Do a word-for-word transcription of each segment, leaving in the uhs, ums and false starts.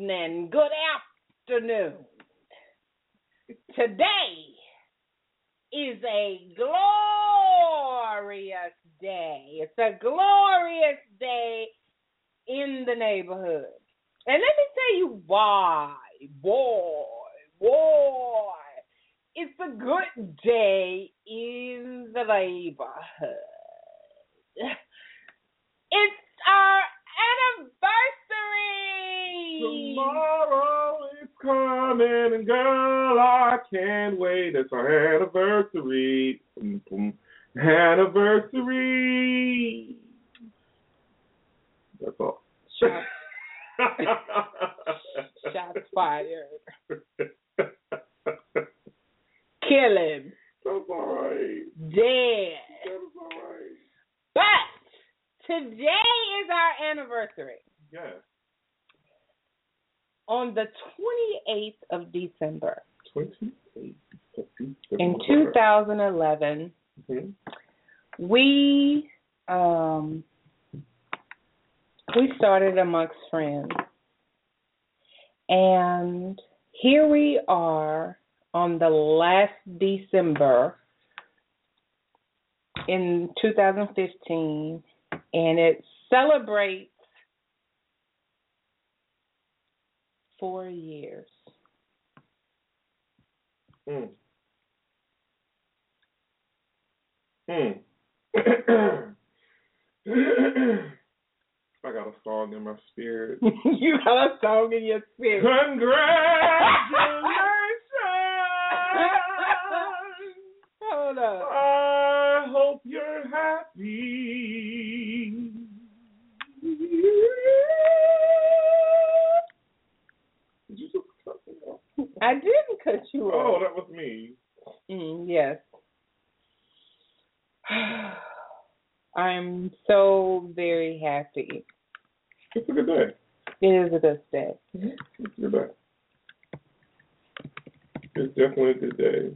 evening, good afternoon. Today is a glorious day. It's a glorious day in the neighborhood. And let me tell you why. Boy, boy, it's a good day in the neighborhood. It's our anniversary. Tomorrow is coming, and girl, I can't wait. It's our anniversary. Anniversary. That's all. Shots, Shots fired. Kill him. That's all right. Dead. That's all right. But today is our anniversary. Yes. On the twenty-eighth of December. twenty-eighth of December. In two thousand eleven, mm-hmm. we um we started Amongst Friends. And here we are on the last December in two thousand fifteen, and it celebrates four years. Mm. Mm. I got a song in my spirit. You got a song in your spirit. Congratulations! Hold up. I hope you're happy. Did you just cut me off? I didn't cut you off. Oh, that was me. Mm, yes. I'm so very happy. It's a good day. It is a good day. It's a good day. It's definitely a good day.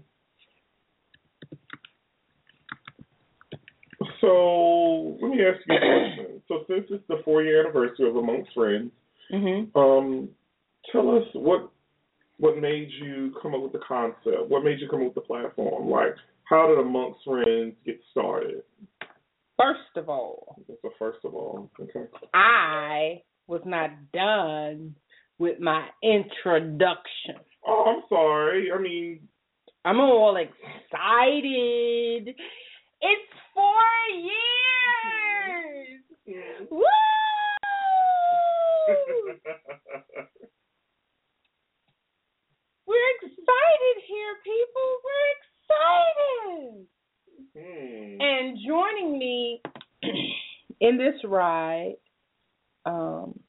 So let me ask you a question. So since it's the four-year anniversary of Amongst Friends, mm-hmm. um, tell us what what made you come up with the concept? What made you come up with the platform? Like, how did Amongst Friends get started? First of all, so first of all, okay. I was not done with my introduction. Oh, I'm sorry. I mean, I'm all excited. It's four years. Mm-hmm. Woo! We're excited here, people. We're excited. Hmm. And joining me in this ride, um,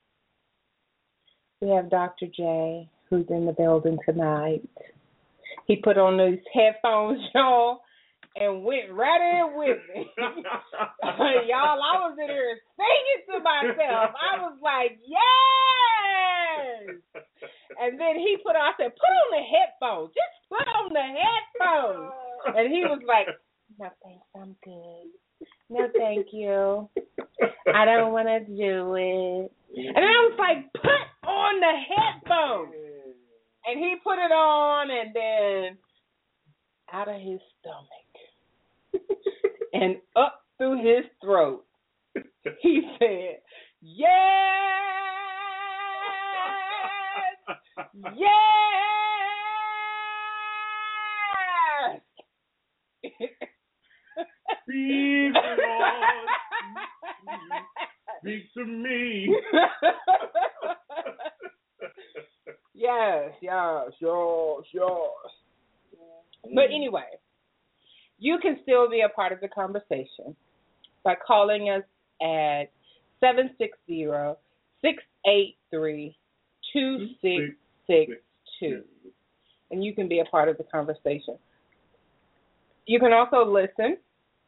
we have Doctor J, who's in the building tonight. He put on those headphones, y'all, and went right in with me. Y'all, I was in here singing to myself. I was like, yes! And then he put on, I said, put on the headphones. Just put on the headphones. And he was like, no, thanks, I'm good. No, thank you. I don't want to do it. And then I was like, put on the headphones. And he put it on, and then out of his stomach and up through his throat, he said, yes, yes. Speak, Lord. Speak to me. Yes, yes, yes, yes. But anyway, you can still be a part of the conversation by calling us at seven six zero, six eight three, two six six two. And you can be a part of the conversation. You can also listen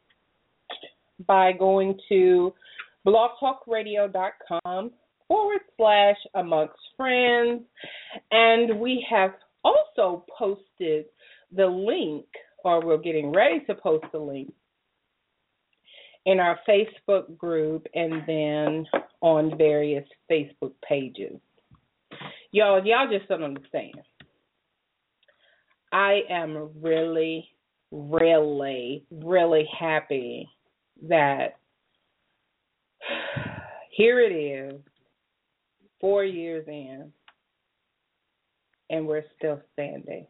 by going to blogtalkradio.com forward slash amongst friends. And we have also posted the link, or we're getting ready to post the link, in our Facebook group and then on various Facebook pages. Y'all, y'all just don't understand. I am really, really, really happy that here it is, four years in, and we're still standing.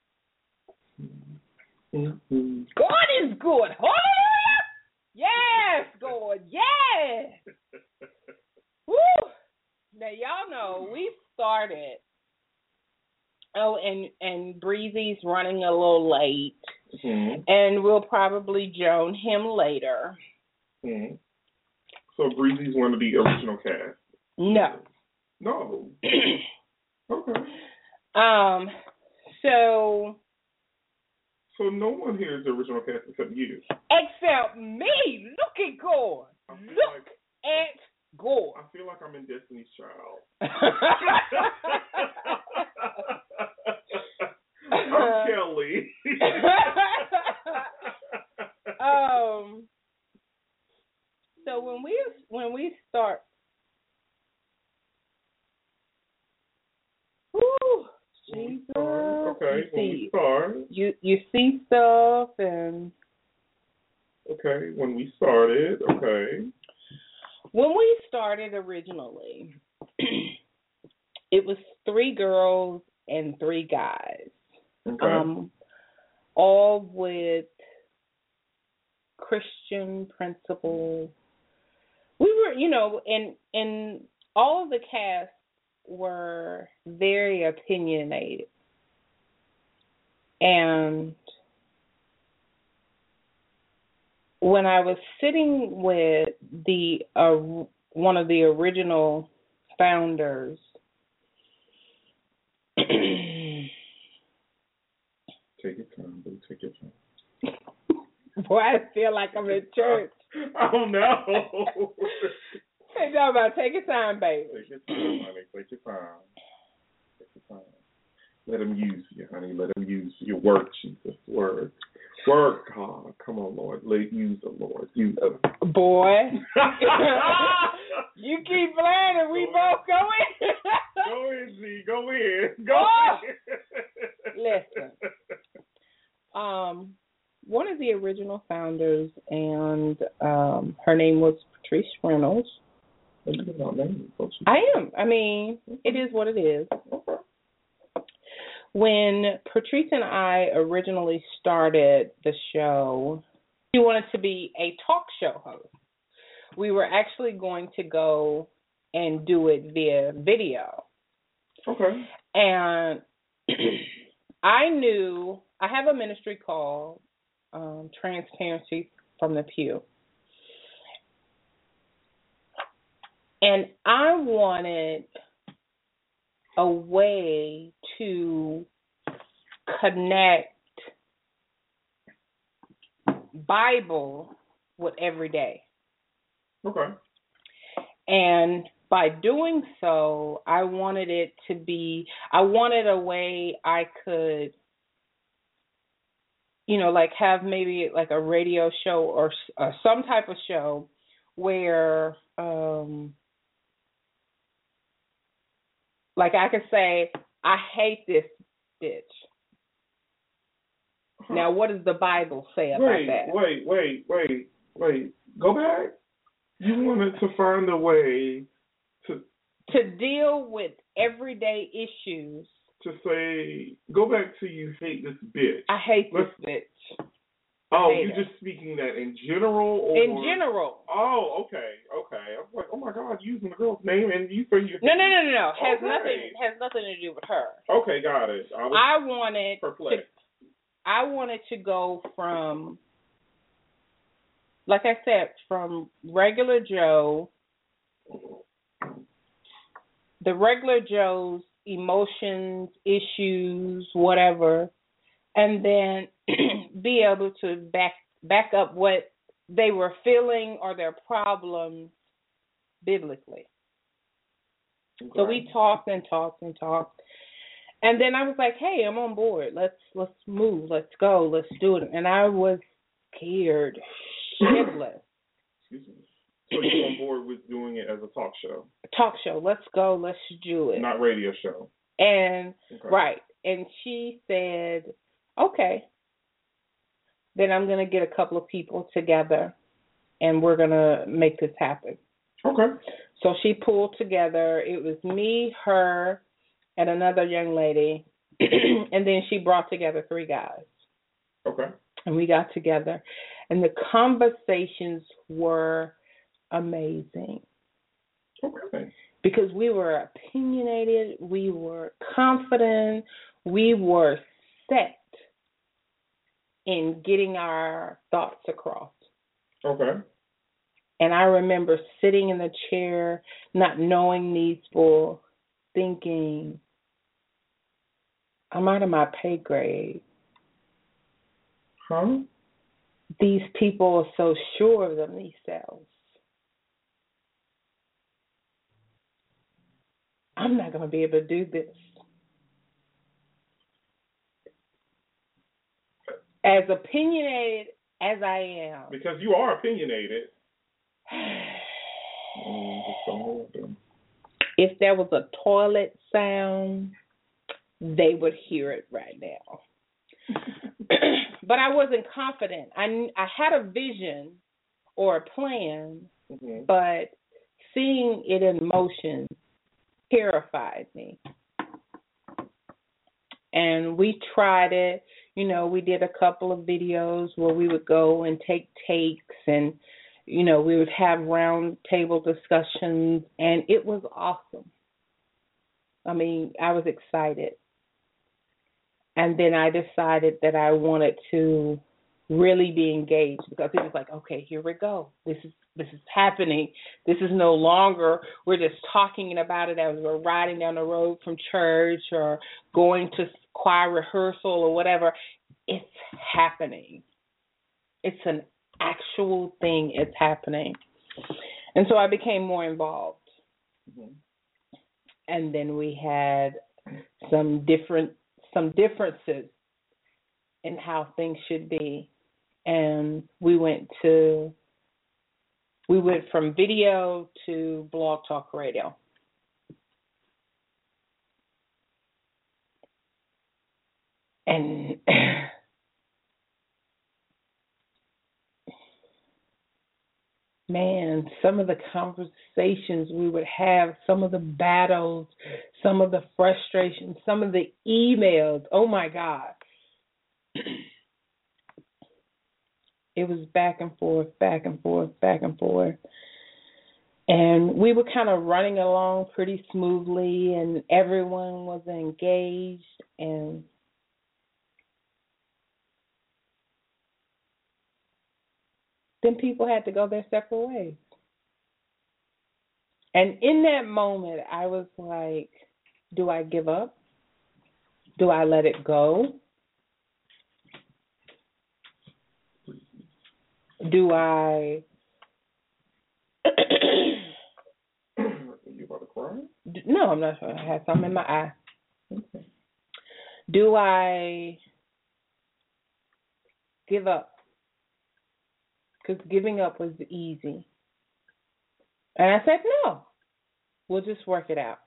Mm-hmm. God is good. Hallelujah! Yes, God. Yes. Woo! Now y'all know we started. Oh, and and Breezy's running a little late, mm-hmm. and we'll probably join him later. Mm-hmm. So Breezy's one of the original cast. No. No. Okay. Um. So. So no one here is the original cast except you. Except me. Look at God. Look like, at God. I feel like I'm in Destiny's Child. I'm Kelly. um. So when we when we start, whoo, Jesus. Okay, you when see, we start. You you see stuff and. Okay, when we started. Okay. When we started originally, it was three girls and three guys. Okay. Um, all with Christian principles. We were, you know, and and all of the cast were very opinionated. And when I was sitting with the uh, one of the original founders, take your time, boo. Take your time. Boy, I feel like I'm in church. Oh no! Hey, talking about take your time, baby. Take your time, honey. Take your time. Take your time. Let him use you, honey. Let him use your work, Jesus. Work. Work, God. Come on, Lord. Let use the Lord. Use them. Boy. You keep playing and we go both go in. Go in, Z. Go in. Go oh. in. Listen. Um, one of the original founders, and um, her name was Patrice Reynolds. I am. I mean, it is what it is. Okay. When Patrice and I originally started the show, we wanted to be a talk show host. We were actually going to go and do it via video. Okay. And I knew, I have a ministry called um, Transparency from the Pew. And I wanted a way to connect Bible with everyday. Okay. And by doing so, I wanted it to be, I wanted a way I could, you know, like have maybe like a radio show or uh, some type of show where, um, like I could say, I hate this bitch. Huh. Now, what does the Bible say about wait, that? Wait, wait, wait, wait. Go back. You wanted to find a way to to deal with everyday issues. To say, go back to you hate this bitch. I hate Let's, this bitch. Oh, you're her. Just speaking that in general? Or? In general. Oh, okay, okay. I was like, oh my God, using the girl's name and you say you. No, no, no, no, no. Has okay. nothing has nothing to do with her. Okay, got it. I, was I wanted perplexed. to. I wanted to go from, like I said, from regular Joe, the regular Joe's emotions, issues, whatever, and then be able to back back up what they were feeling or their problems biblically. Okay. So we talked and talked and talked. And then I was like, hey, I'm on board. Let's let's move. Let's go. Let's do it. And I was scared shitless. Excuse me. So you're on board with doing it as a talk show? Talk show. Let's go. Let's do it. Not radio show. And, Okay. right. And she said, okay, then I'm going to get a couple of people together and we're going to make this happen. Okay. So she pulled together, it was me, her, and another young lady, and then she brought together three guys. Okay. And we got together, and the conversations were amazing. Okay. Because we were opinionated, we were confident, we were set in getting our thoughts across. Okay. And I remember sitting in the chair, not knowing these people, thinking, I'm out of my pay grade. Huh? These people are so sure of themselves. I'm not going to be able to do this. As opinionated as I am. Because you are opinionated. Mm, just don't hold them. If there was a toilet sound, they would hear it right now. But I wasn't confident. I, I had a vision or a plan, mm-hmm. but seeing it in motion terrified me. And we tried it. You know, we did a couple of videos where we would go and take takes and, you know, we would have round table discussions, and it was awesome. I mean, I was excited. And then I decided that I wanted to really be engaged because it was like, okay, here we go. This is this is happening. This is no longer we're just talking about it as we're riding down the road from church or going to choir rehearsal or whatever. It's happening. It's an actual thing. It's happening. And so I became more involved. Mm-hmm. And then we had some different some differences in how things should be. And we went to we went from video to Blog Talk Radio. And man, some of the conversations we would have, some of the battles, some of the frustrations, some of the emails, oh my God. It was back and forth, back and forth, back and forth. And we were kind of running along pretty smoothly, and everyone was engaged. And then people had to go their separate ways. And in that moment, I was like, do I give up? Do I let it go? Do I... You about to cry? No, I'm not sure. I had something in my eye. Okay. Do I give up? Because giving up was easy. And I said, no, we'll just work it out.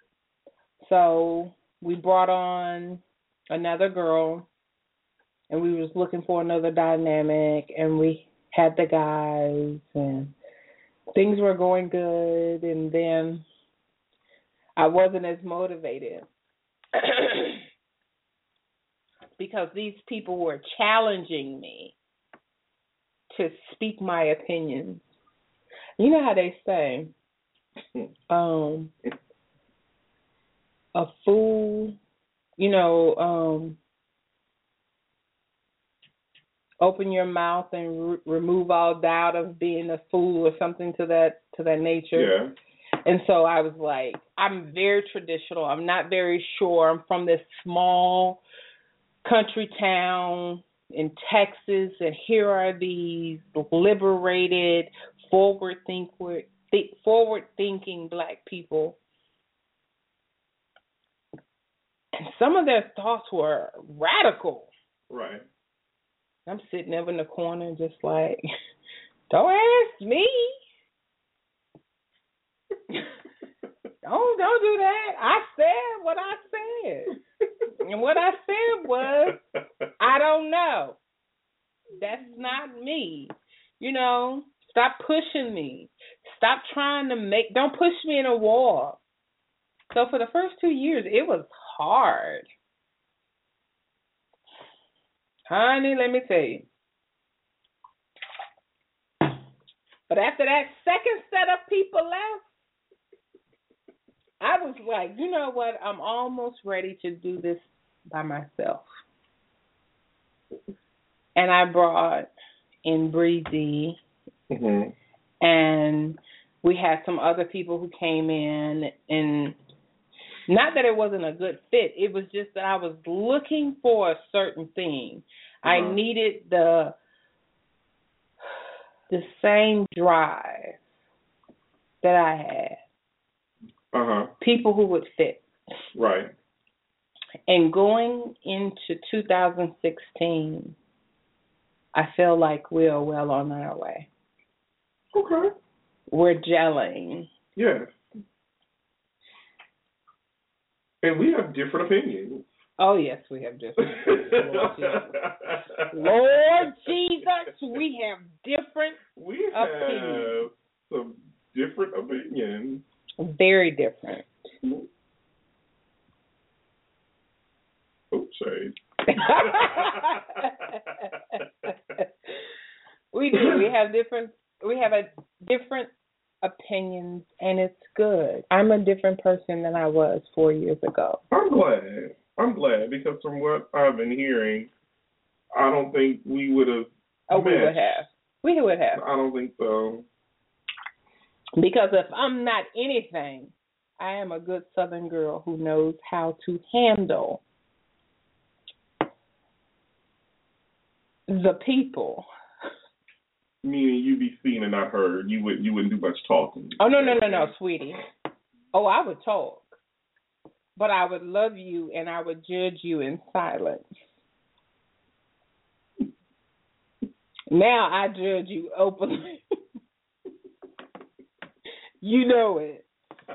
So we brought on another girl, and we was looking for another dynamic, and we had the guys, and things were going good, and then I wasn't as motivated because these people were challenging me to speak my opinions. You know how they say, um, a fool, you know, um, open your mouth and re- remove all doubt of being a fool or something to that to that nature. Yeah. And so I was like, I'm very traditional. I'm not very sure. I'm from this small country town in Texas, and here are these liberated, forward think th- forward thinking black people. And some of their thoughts were radical. Right. I'm sitting up in the corner just like, don't ask me. don't don't do that. I said what I what I said was, I don't know. That's not me. You know, stop pushing me. Stop trying to make, don't push me in a wall. So for the first two years, it was hard. Honey, let me tell you. But after that second set of people left, I was like, you know what? I'm almost ready to do this by myself. And I brought in Breezy, mm-hmm. and we had some other people who came in, and not that it wasn't a good fit. It was just that I was looking for a certain thing. Uh-huh. I needed the the same drive that I had. Uh-huh. People who would fit. Right. And going into two thousand sixteen, I feel like we're well on our way. Okay. We're gelling. Yes. And we have different opinions. Oh, yes, we have different opinions. Lord Jesus, we have different we have opinions. Some different opinions. Very different. Oh, shade. We do. We have different. We have a different opinions, and it's good. I'm a different person than I was four years ago. I'm glad. I'm glad because from what I've been hearing, I don't think we would have. Oh, we would have. We would have. I don't think so. Because if I'm not anything, I am a good Southern girl who knows how to handle the people. Meaning you be seen and not heard. You would you wouldn't do much talking. Oh no no no no, sweetie. Oh, I would talk, but I would love you and I would judge you in silence. Now I judge you openly. You know it.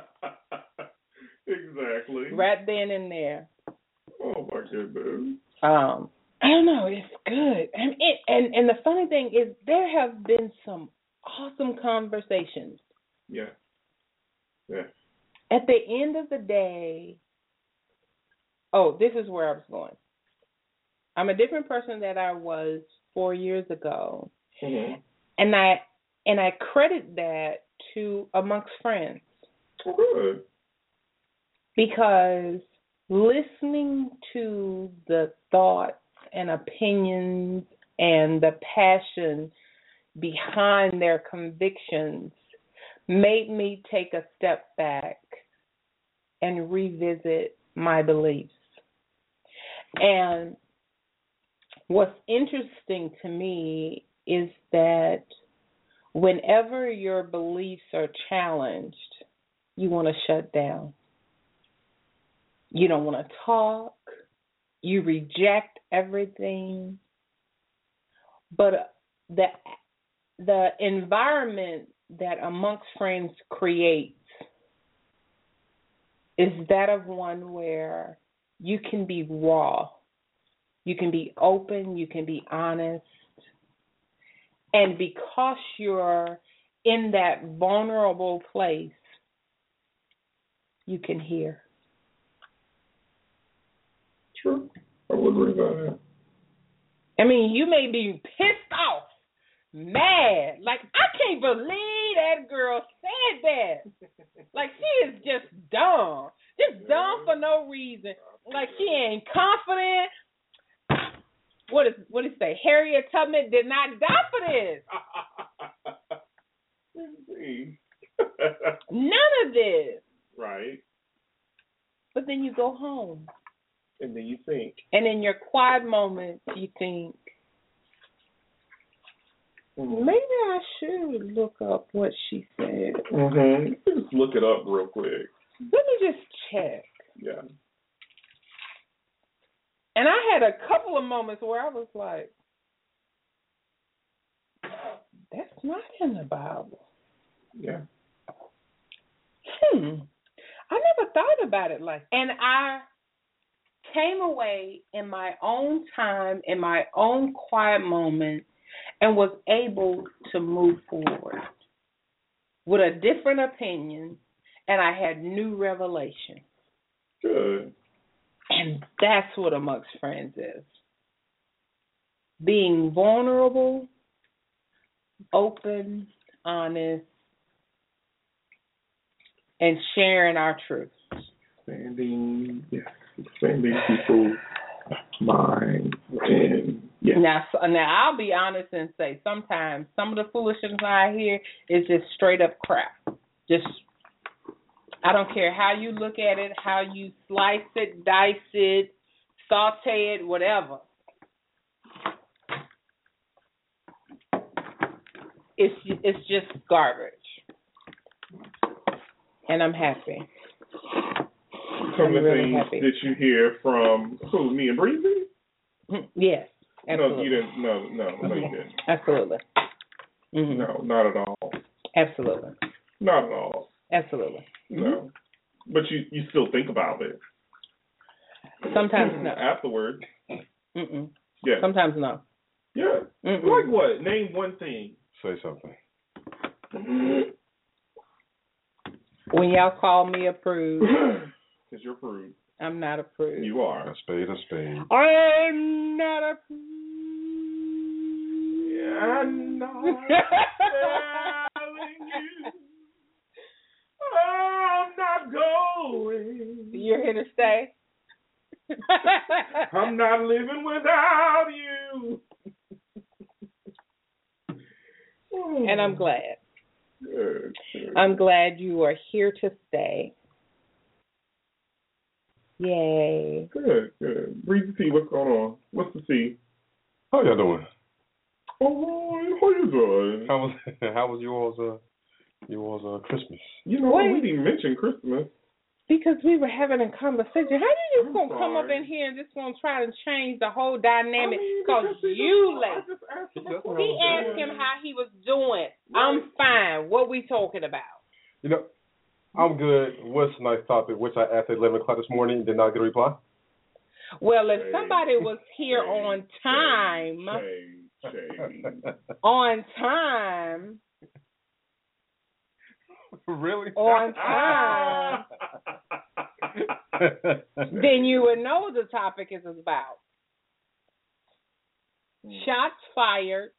Exactly. Right then and there. Oh my goodness. Um. I don't know. It's good, and it and, and the funny thing is, there have been some awesome conversations. Yeah. Yeah. At the end of the day, oh, this is where I was going. I'm a different person than I was four years ago, mm-hmm. and I and I credit that to amongst friends. Oh, good. Because listening to the thoughts and opinions and the passion behind their convictions made me take a step back and revisit my beliefs. And what's interesting to me is that whenever your beliefs are challenged, you want to shut down. You don't want to talk. You reject everything. But the the environment that amongst friends creates is that of one where you can be raw. You can be open. You can be honest. And because you're in that vulnerable place, you can hear. Sure. I would agree with that. I mean, you may be pissed off, mad. Like, I can't believe that girl said that. Like, she is just dumb. Just dumb for no reason. Like, she ain't confident. What is what did it say? Harriet Tubman did not die for this. None of this. Right. But then you go home. And then you think. And in your quiet moments, you think, mm-hmm. maybe I should look up what she said. Mm-hmm. Just look it up real quick. Let me just check. Yeah. And I had a couple of moments where I was like, that's not in the Bible. Yeah. Hmm. I never thought about it like that. And I came away in my own time, in my own quiet moment, and was able to move forward with a different opinion, and I had new revelation. Good. And that's what Amongst Friends is. Being vulnerable, open, honest, and sharing our truth. Expanding, yes, expanding people's minds. And, yes. Now, now, I'll be honest and say sometimes some of the foolishness I hear is just straight up crap. Just, I don't care how you look at it, how you slice it, dice it, saute it, whatever. It's it's just garbage, and I'm happy. Some I'm of the really things happy. that you hear from who, me and Breezy? Yes, absolutely. No, you didn't. No, no, no, you didn't. Absolutely. Mm-hmm. No, not at all. Absolutely. Not at all. Absolutely. No, but you you still think about it. Sometimes no. Afterwards. Mm-mm. Yeah. Sometimes no. Yeah. Mm-mm. Like what? Name one thing. Say something. When y'all call me a prude. Because you're prude. I'm not a prude. You are. A spade, a spade. I'm not a prude. Yeah, I'm not telling you. I'm not going. You're here to stay? I'm not living without you. And I'm glad. Good, good. I'm glad you are here to stay. Yay. Good, good. Breezy T, what's going on? What's the T? How y'all doing? Oh, how you doing? How was how was yours uh yours uh Christmas? You know, Wait. we didn't mention Christmas. Because we were having a conversation. How you just I'm gonna come up sorry. in here and just gonna try to change the whole dynamic? I mean, Because because you I late. just asked him That's a what I He was asked doing. him how he was doing. Right. I'm fine. What we talking about? You know, I'm good. What's a nice topic, which I asked at eleven o'clock this morning, did not get a reply. Well, if Shade. somebody was here Shade, on time, Shade, shade. on time, Really? on time, then you would know the topic is about. Shots fired.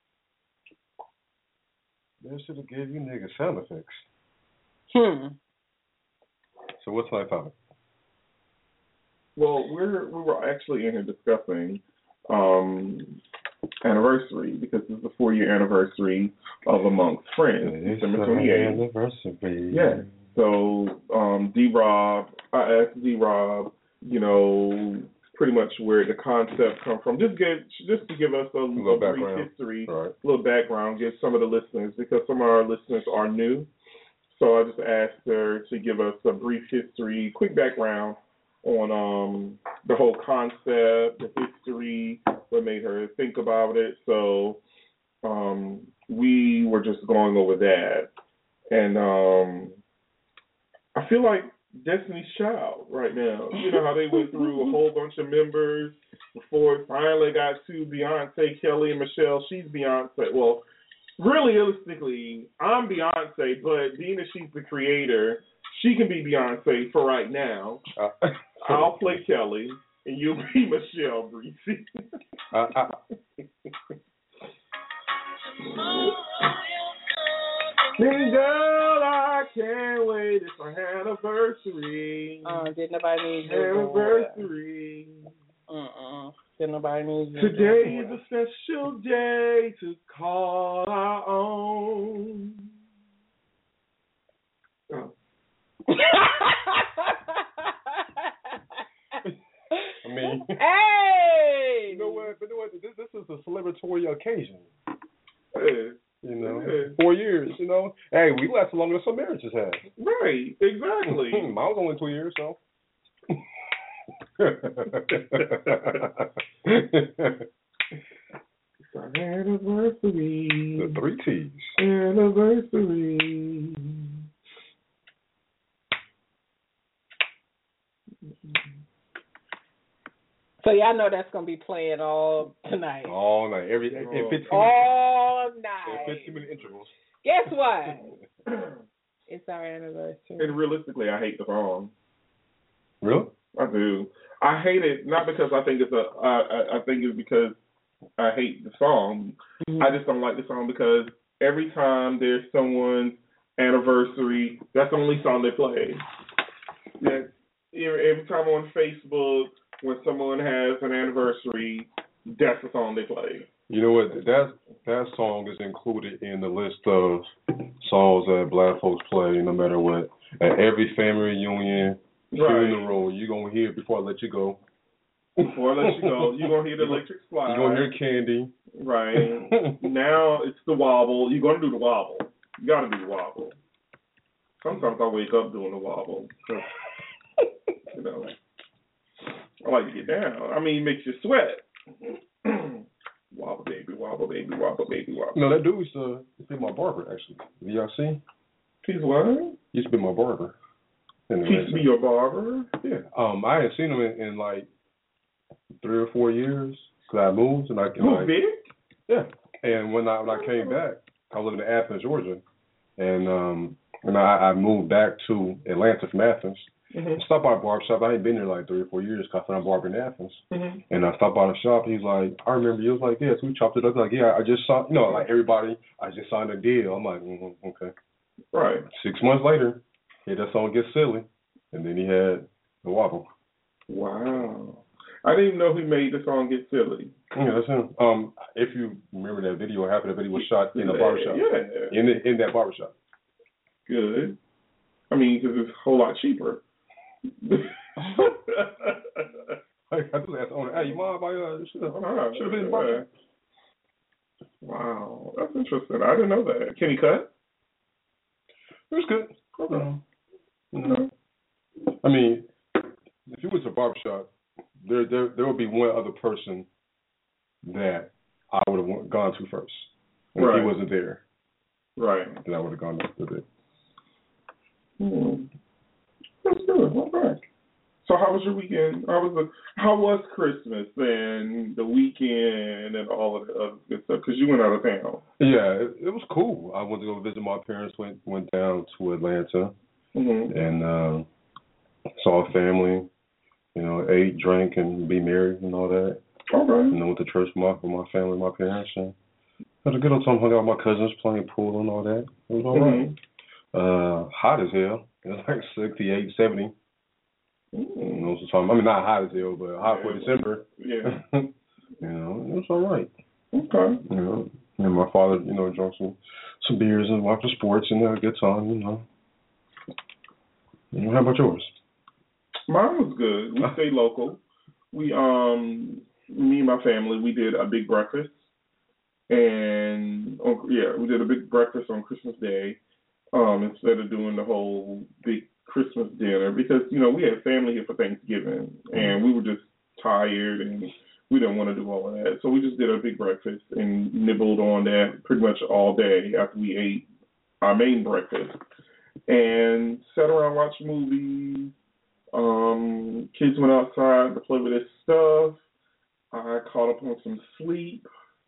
They should have gave you niggas sound effects. Hmm. So what's my topic? Well, we're we were actually in here discussing um, anniversary because this is the four year anniversary of Amongst Friends, It's December our twenty eighth. anniversary. Yeah. So um, D Rob, I asked D Rob, you know, pretty much where the concept come from. Just give just to give us a, A a little brief background. history, Right. a little background, give some of the listeners because some of our listeners are new. So I just asked her to give us a brief history, quick background on um, the whole concept, the history, what made her think about it. So um, we were just going over that. And um, I feel like Destiny's Child right now. You know how they went through a whole bunch of members before it finally got to Beyonce, Kelly, and Michelle. She's Beyonce. Well, realistically, I'm Beyonce, but being that she's the creator, she can be Beyonce for right now. Uh, I'll play Kelly, and you'll be Michelle Breezy. uh, uh, And girl, I can't wait. It's our anniversary. Uh, did nobody need you? Anniversary. Uh-uh. Did nobody need you? Today is a special day to call our own. Oh. I mean, hey! you know what? But you know what? This, this is a celebratory occasion. Hey. You know, Yeah. four years. You know, hey, we lasted longer than some marriages have. Right, exactly. Mine was only two years, so. It's our anniversary. The three T's. Anniversary. So y'all know that's gonna be playing all tonight. All night, every in fifteen all night. In fifteen minute intervals. Guess what? It's our anniversary. And realistically, I hate the song. Really? I do. I hate it not because I think it's a. I, I think it's because I hate the song. Mm-hmm. I just don't like the song because every time there's someone's anniversary, that's the only song they play. Yeah. Every time on Facebook, when someone has an anniversary, that's the song they play. You know what? That that song is included in the list of songs that Black folks play no matter what. At every family reunion, right. funeral, you're going to hear it before I let you go. Before I let you go, you're going to hear the electric slide. You're going to hear Candy. Right. Now it's the wobble. You're going to do the wobble. You got to do the wobble. Sometimes I wake up doing the wobble. You know, I like to get down. I mean, it makes you sweat. Wobble baby, wobble baby, wobble baby, wobble. No, that dude used to be my barber, actually. Have y'all seen? He's what? He used to be my barber. He used to be your barber? Yeah. Um, I hadn't seen him in, in like three or four years because I moved and I. Moved like, big? Yeah. And when I when I came back, I was living in Athens, Georgia, and um, and I, I moved back to Atlanta from Athens. Mm-hmm. I stopped by a barber shop. I ain't been there like three or four years because I'm barbering in Athens. Mm-hmm. And I stopped by the shop. He's like, I remember you. I was like, yeah, so we chopped it up. Like, yeah, I just saw, you know, like everybody, I just signed a deal. I'm like, mm-hmm, okay. Right. Six months later, he had that song Get Silly. And then he had the wobble. Wow. I didn't even know he made the song Get Silly. Yeah, that's him. Um, if you remember that video, half of the video was shot in a barbershop. Yeah. In the, in that barbershop. Good. I mean, because it's a whole lot cheaper. I just asked owner, hey, you mind if I uh, should have uh, been in the barbershop? Wow, that's interesting. I didn't know that. Can he cut? It was good. Okay. Mm-hmm. Mm-hmm. I mean, if you went to a barbershop, there there there would be one other person that I would have gone to first. And right. If he wasn't there, right, then I would have gone to it. Hmm. That's good. Okay. So how was your weekend? How was the, how was Christmas and the weekend and all of the other good stuff? Because you went out of town. Yeah, it, it was cool. I went to go visit my parents. Went went down to Atlanta mm-hmm. and uh, saw a family. You know, ate, drank, and be married and all that. Okay. And then went to church with my with my family, my parents, and had a good old time. Hung out with my cousins, playing pool and all that. It was all mm-hmm. right. Uh, hot as hell. It was like sixty-eight, seventy. Mm-hmm. You know, so I mean, not hot as hell, but hot yeah, for December. Yeah. You know, it was all right. Okay. You know, and my father, you know, drank some, some beers and watched the sports and had a good time, you know. You know. How about yours? Mine was good. We stayed local. We, um, me and my family, we did a big breakfast. And, oh, yeah, we did a big breakfast on Christmas Day. Um, instead of doing the whole big Christmas dinner because, you know, we had family here for Thanksgiving and we were just tired and we didn't want to do all of that. So we just did a big breakfast and nibbled on that pretty much all day after we ate our main breakfast and sat around, watched movies. Um, kids went outside to play with their stuff. I caught up on some sleep.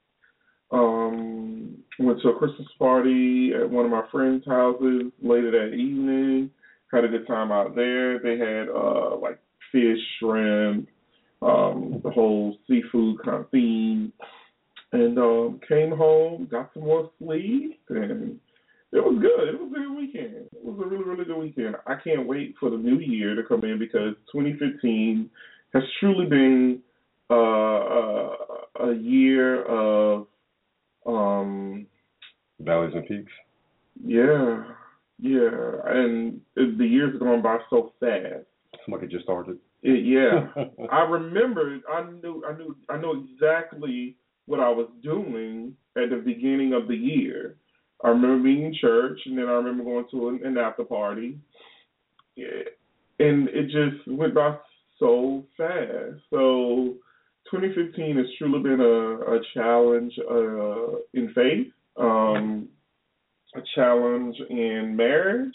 Um, went to a Christmas party at one of my friends' houses later that evening. Had a good time out there. They had uh, like fish, shrimp, um, the whole seafood kind of theme. And um, came home, got some more sleep, and it was good. It was a good weekend. It was a really, really good weekend. I can't wait for the new year to come in because twenty fifteen has truly been uh, a, a year of Um, valleys and peaks. Yeah, yeah, and it, the years are going by so fast. It's like it just started. It, yeah, I remember. I knew. I knew. I know exactly what I was doing at the beginning of the year. I remember being in church, and then I remember going to an, an after party. Yeah, and it just went by so fast. So twenty fifteen has truly been a, a challenge uh, in faith, um, a challenge in marriage.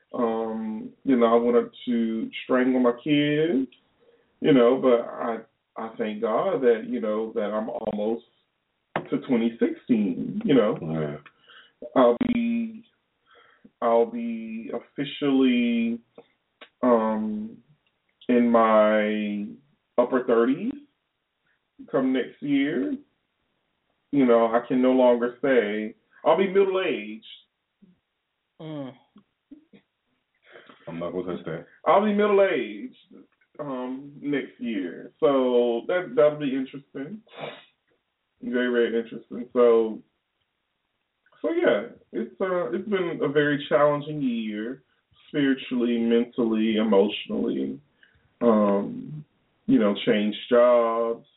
Um, you know, I wanted to strangle my kids, you know, but I I thank God that, you know, that I'm almost to twenty sixteen, you know. Yeah. I'll be I'll be officially um, in my upper thirties come next year. You know, I can no longer say I'll be middle aged. Mm. I'm not gonna touch that. I'll be middle aged um, next year, so that that'll be interesting. Very very interesting. So so yeah, it's uh it's been a very challenging year, spiritually, mentally, emotionally. Um, you know, changed jobs.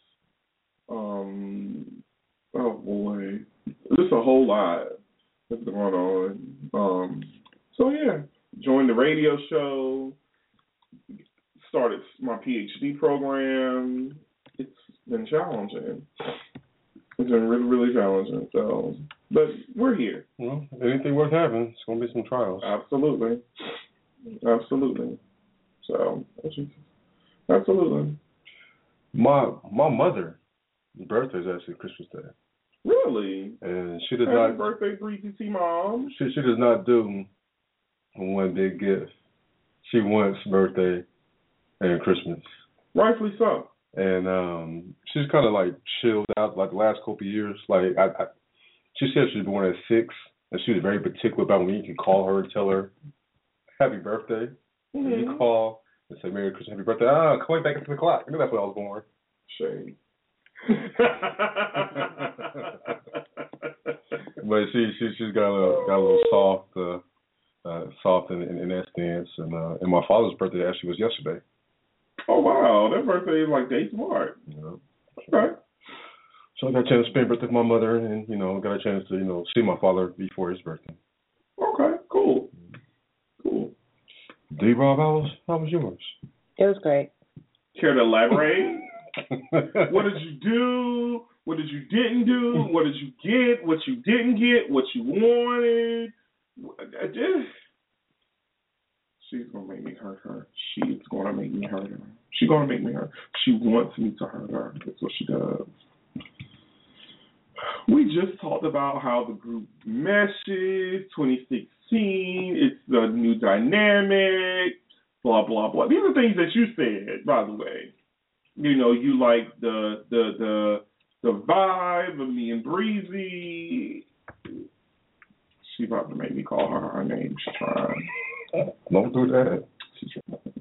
Um, oh boy, there's a whole lot that's going on. Um, so yeah, joined the radio show, started my PhD program. It's been challenging. It's been really, really challenging. So, but we're here. Well, anything worth having, it's gonna be some trials. Absolutely, absolutely. So, absolutely. My my mother's birthday is actually Christmas Day. Really? And she does Happy not birthday, three T T Mom. She she does not do one big gift. She wants birthday and Christmas. Rightfully so. And um, she's kind of like chilled out like the last couple of years. Like I, I, she said she was born at six, and she was very particular about when you can call her and tell her happy birthday. Mm-hmm. You call and say Merry Christmas, happy birthday. Ah, call me back at ten o'clock. You know that's when I was born. Shade. But she she she's got a got a little soft uh, uh soft in, in, in that stance, and uh, and my father's birthday actually was yesterday. Oh wow, that birthday is like day smart. You know. Okay. So I got a chance to spend birthday with my mother, and you know got a chance to you know see my father before his birthday. Okay, cool, cool. D. Rob, how was how was yours? It was great. Care to elaborate? What did you do? What did you didn't do? What did you get? What you didn't get? What you wanted? I just, she's gonna make me hurt her. She's gonna make me hurt her. She's gonna make me hurt. She wants me to hurt her. That's what she does. We just talked about how the group meshes, twenty sixteen, it's the new dynamic, blah, blah, blah. These are things that you said, by the way. You know, you like the the the the vibe of me and Breezy. She's about to make me call her her name. She's trying. Don't do that. She's trying.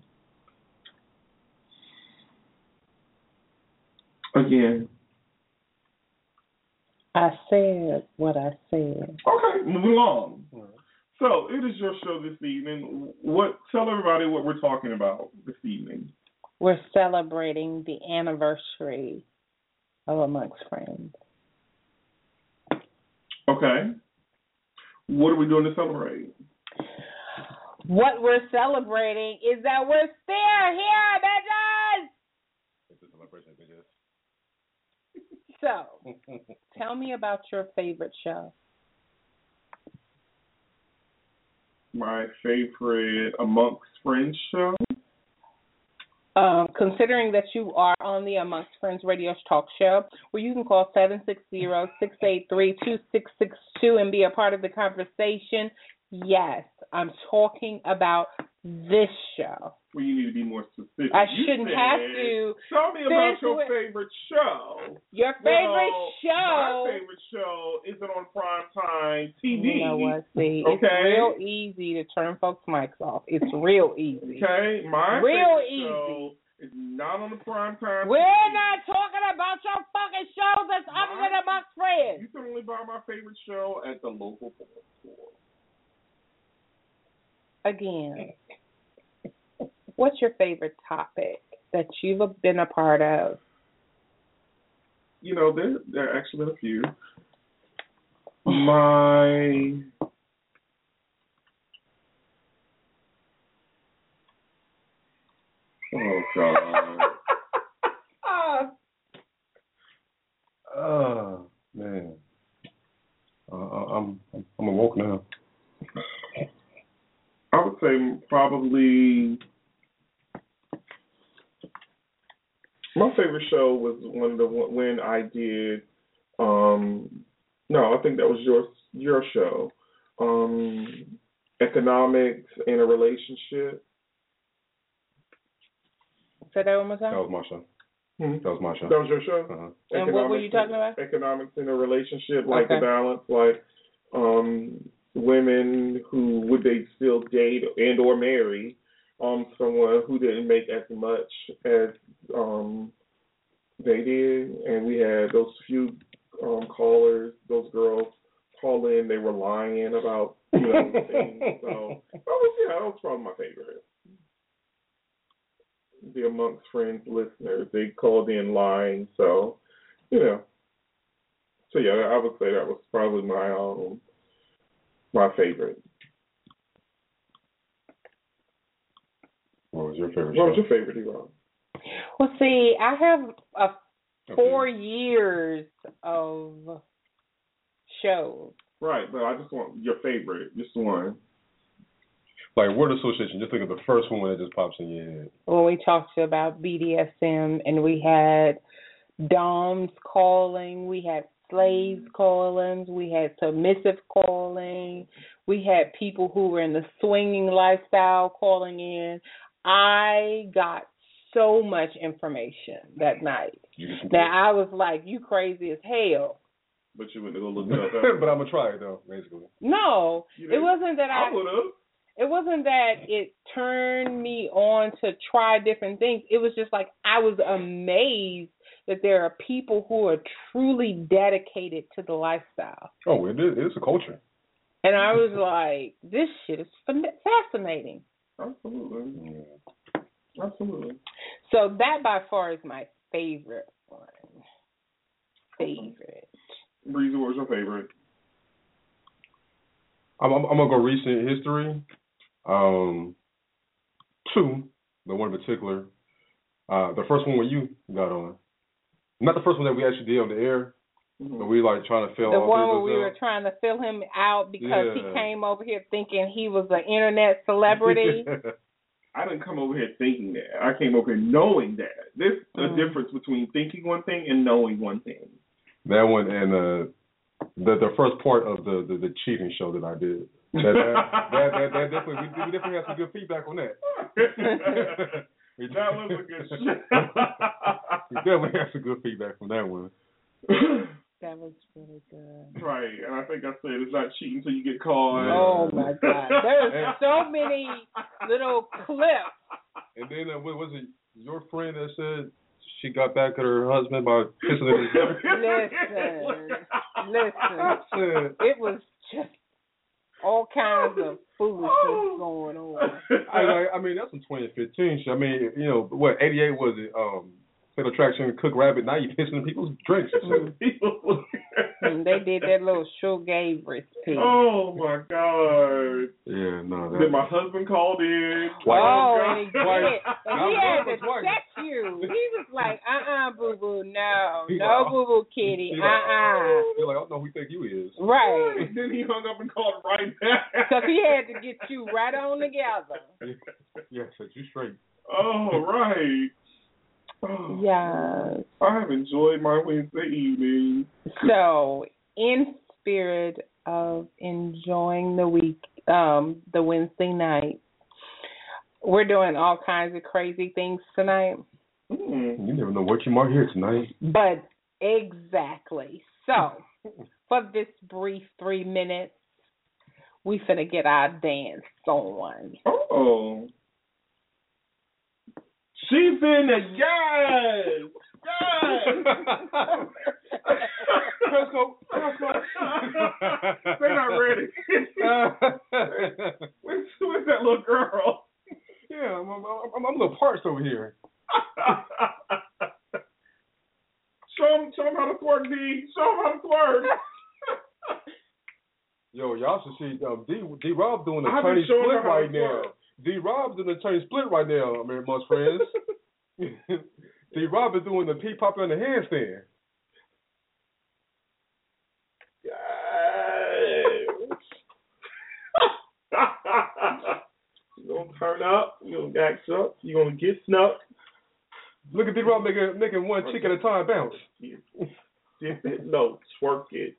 Again. I said what I said. Okay, moving along. So it is your show this evening. What? Tell everybody what we're talking about this evening. We're celebrating the anniversary of Amongst Friends. Okay. What are we doing to celebrate? What we're celebrating is that we're still here, bitches! It's a celebration, bitches. So, tell me about your favorite show. My favorite Amongst Friends show? Um, considering that you are on the Amongst Friends radio talk show, where you can call seven six zero, six eight three, two six six two and be a part of the conversation, yes, I'm talking about this show. Well, you need to be more specific. I you shouldn't said, have to. Tell me about your with, favorite show. Your favorite well, show. My favorite show isn't on primetime T V. You know what? See, okay? It's real easy to turn folks' mics off. It's real easy. Okay? My real favorite easy. show is not on the primetime We're T V. not talking about your fucking show that's my, other than Amongst Friends. You can only buy my favorite show at the local bookstore. Again, what's your favorite topic that you've been a part of? You know, there there are actually been a few. My oh God. Oh man, uh, I'm I'm awoke now. I would say probably My favorite show was one of the when I did. Um, no, I think that was your your show. Um, economics in a relationship. Say that one more time. That was my show. Hmm? That was my show. That was your show. Uh-huh. And what were you talking about? Economics in a relationship, like Okay. the balance, like um, women who would they still date and or marry um someone who didn't make as much as um they did, and we had those few um callers, those girls call in, they were lying about you know things. So that was yeah, that was probably my favorite. The amongst friends listeners, they called in lying, so you know. So yeah, I would say that was probably my um my favorite. What was your favorite What show? was your favorite, Yvonne? Well, see, I have a four Okay. years of shows. Right, but I just want your favorite, just one. Like word association, just think of the first one that just pops in your head. When we talked about B D S M and we had doms calling, we had slaves calling, we had submissive calling, we had people who were in the swinging lifestyle calling in. I got so much information that night. Now I was like, you crazy as hell. But you went to go look it up. But I'm gonna try it though, basically. No, it wasn't that I. I would have. It wasn't that it turned me on to try different things. It was just like I was amazed that there are people who are truly dedicated to the lifestyle. Oh, it is. It's a culture. And I was like, this shit is fascinating. Absolutely. Yeah. Absolutely. So that by far is my favorite one. Favorite. Breezy, what was your favorite? I'm, I'm, I'm gonna go recent history. Um, two, the one in particular. Uh, the first one where you got on, not the first one that we actually did on the air, mm-hmm. but we like trying to fill. The all one where we out. were trying to fill him out because yeah. he came over here thinking he was an internet celebrity. I didn't come over here thinking that. I came over here knowing that. There's a mm. difference between thinking one thing and knowing one thing. That one and uh, the the first part of the, the, the cheating show that I did. That, that, that, that, that definitely we, we definitely had some good feedback on that. That was a good show. We definitely had some good feedback from that one. That was really good. Right, and I think I said it's not cheating until you get caught. Oh my God, there's so many little clips. And then uh, what was it? Your friend that said she got back at her husband by kissing him. Listen, listen, it was just all kinds of foolishness going on. I, I mean, that's in twenty fifteen. I mean, you know, what, eighty-eight was it? Um, Fatal Attraction, Cook Rabbit. Now you pissing in people's drinks. Mm. They did that little Sugar Avery piece. Oh my God. Yeah, no. That, then my husband called in. Twice. Oh, and he did. Twice. And he had to Twice. check you. He was like, uh-uh, boo-boo, no. He No, like, boo-boo, kitty, he uh-uh. You're like, I don't know who you think you is. Right. And then he hung up and called right back. Because he had to get you right on together. Yeah, set you straight. Oh, right. Oh, yes. I have enjoyed my Wednesday evening. So, in spirit of enjoying the week, um, the Wednesday night, we're doing all kinds of crazy things tonight. Mm. You never know what you might hear tonight. But exactly. So, for this brief three minutes, we finna get our dance on. Oh. She's in the yes! Yes! Let's go. Let's go. They're not ready. Where's, where's that little girl? Yeah, I'm, I'm, I'm, I'm a little parched over here. show him, show him how to twerk, D. Show him how to twerk. Yo, y'all should see um, D, D Rob doing a I've Chinese been showing split her how right to now. D Rob's doing a Chinese split right now, America's friends. D Rob is doing the P pop on the handstand. Yes. You're gonna turn up, you're gonna act up, you're gonna get snuck. Look at D-Rock making, making one chick at a time bounce. Dip it low, twerk it.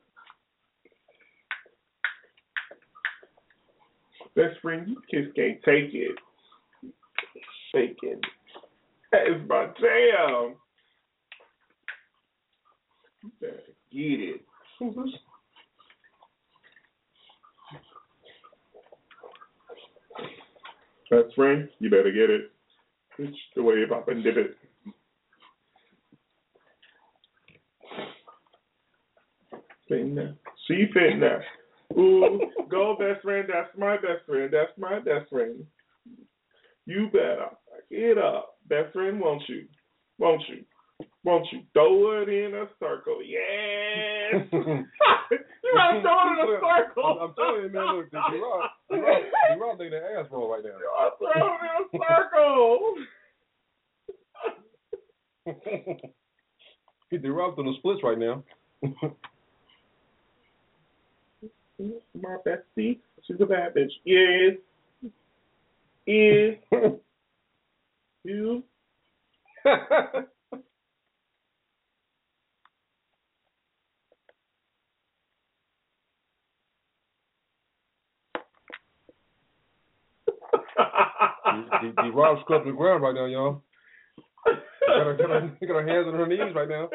Best friend, you just can't take it. Shaking. That is my jam. You better get it. Best friend, you better get it. It's the way up and dip it. Fitting She fitting that. Ooh, go best friend, that's my best friend, that's my best friend. You better get up. Best friend, won't you? Won't you? Won't you throw it in a circle? Yes. You gotta throw it in a circle. I'm, I'm telling you, man, look, D-Rock, D-Rock, D-Rock making an ass roll right now. You gotta throw it in a circle. D-Rock's doing the splits right now. My bestie, she's a bad bitch. Is, is, you. D-Rob's scrubbing the ground right now, y'all. Got her, got, her, got her hands on her knees right now.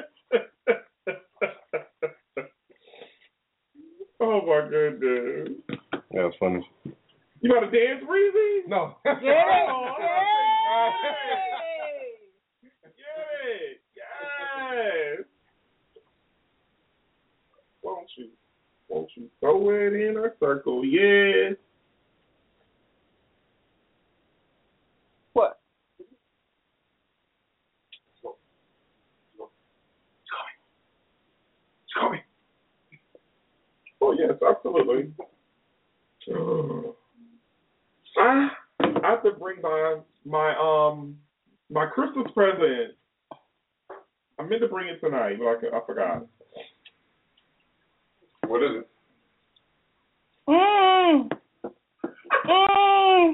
Oh my goodness. Yeah, it's funny. You got to dance, Breezy? No. Get it. Oh, Yay. Yes. Yes. Won't you? Won't you throw it in a circle? Yes. What? It's coming. Oh yes, absolutely. Uh, I I have to bring my my um my Christmas present. I meant to bring it tonight, but I, I forgot. What is it? Mmm. Mmm.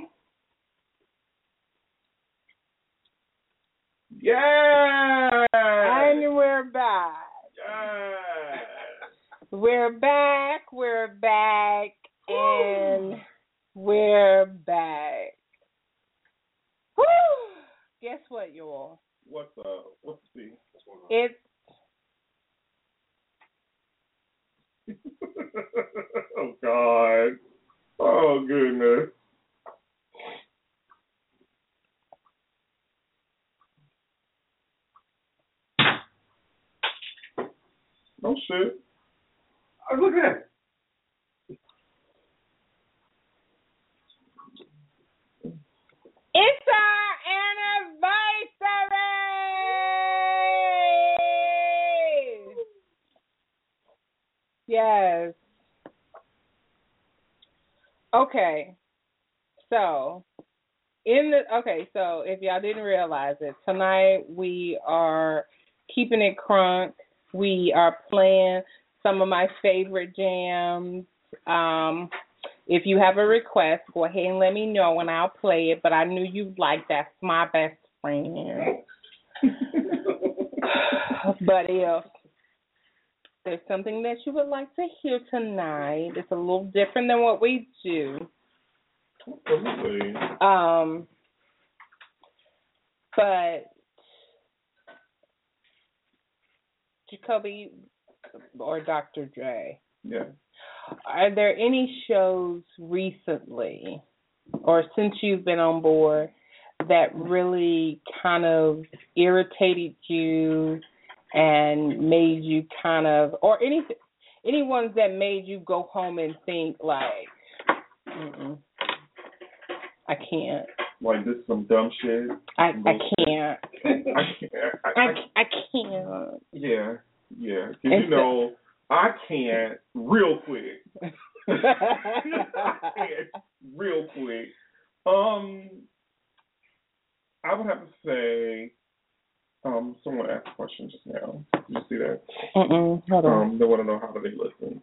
Yeah. And we're back. Yeah. We're back. We're back. And we're back. Woo! Guess what, y'all? What's up? What's the It's oh God. Oh goodness. Oh shit. Oh, look at that. It's our anniversary! Yes. Okay. So, in the okay, so if y'all didn't realize it, tonight we are keeping it crunk. We are playing some of my favorite jams. Um, if you have a request, go ahead and let me know and I'll play it. But I knew you'd like That's My Best Friend. But if there's something that you would like to hear tonight, it's a little different than what we do. Um, but Jacoby or Doctor Dre, yeah. Are there any shows recently or since you've been on board that really kind of irritated you and made you kind of, or any any ones that made you go home and think like, Mm-mm, I can't. Like this some dumb shit. I I can't. I can't. I, I, I, I can't. yeah, yeah. Cause you know, I can't real quick. I can't real quick. Um, I would have to say, um, someone asked a question just now. Did you see that? Mm-mm. Hold on. Um, they want to know how do they listen.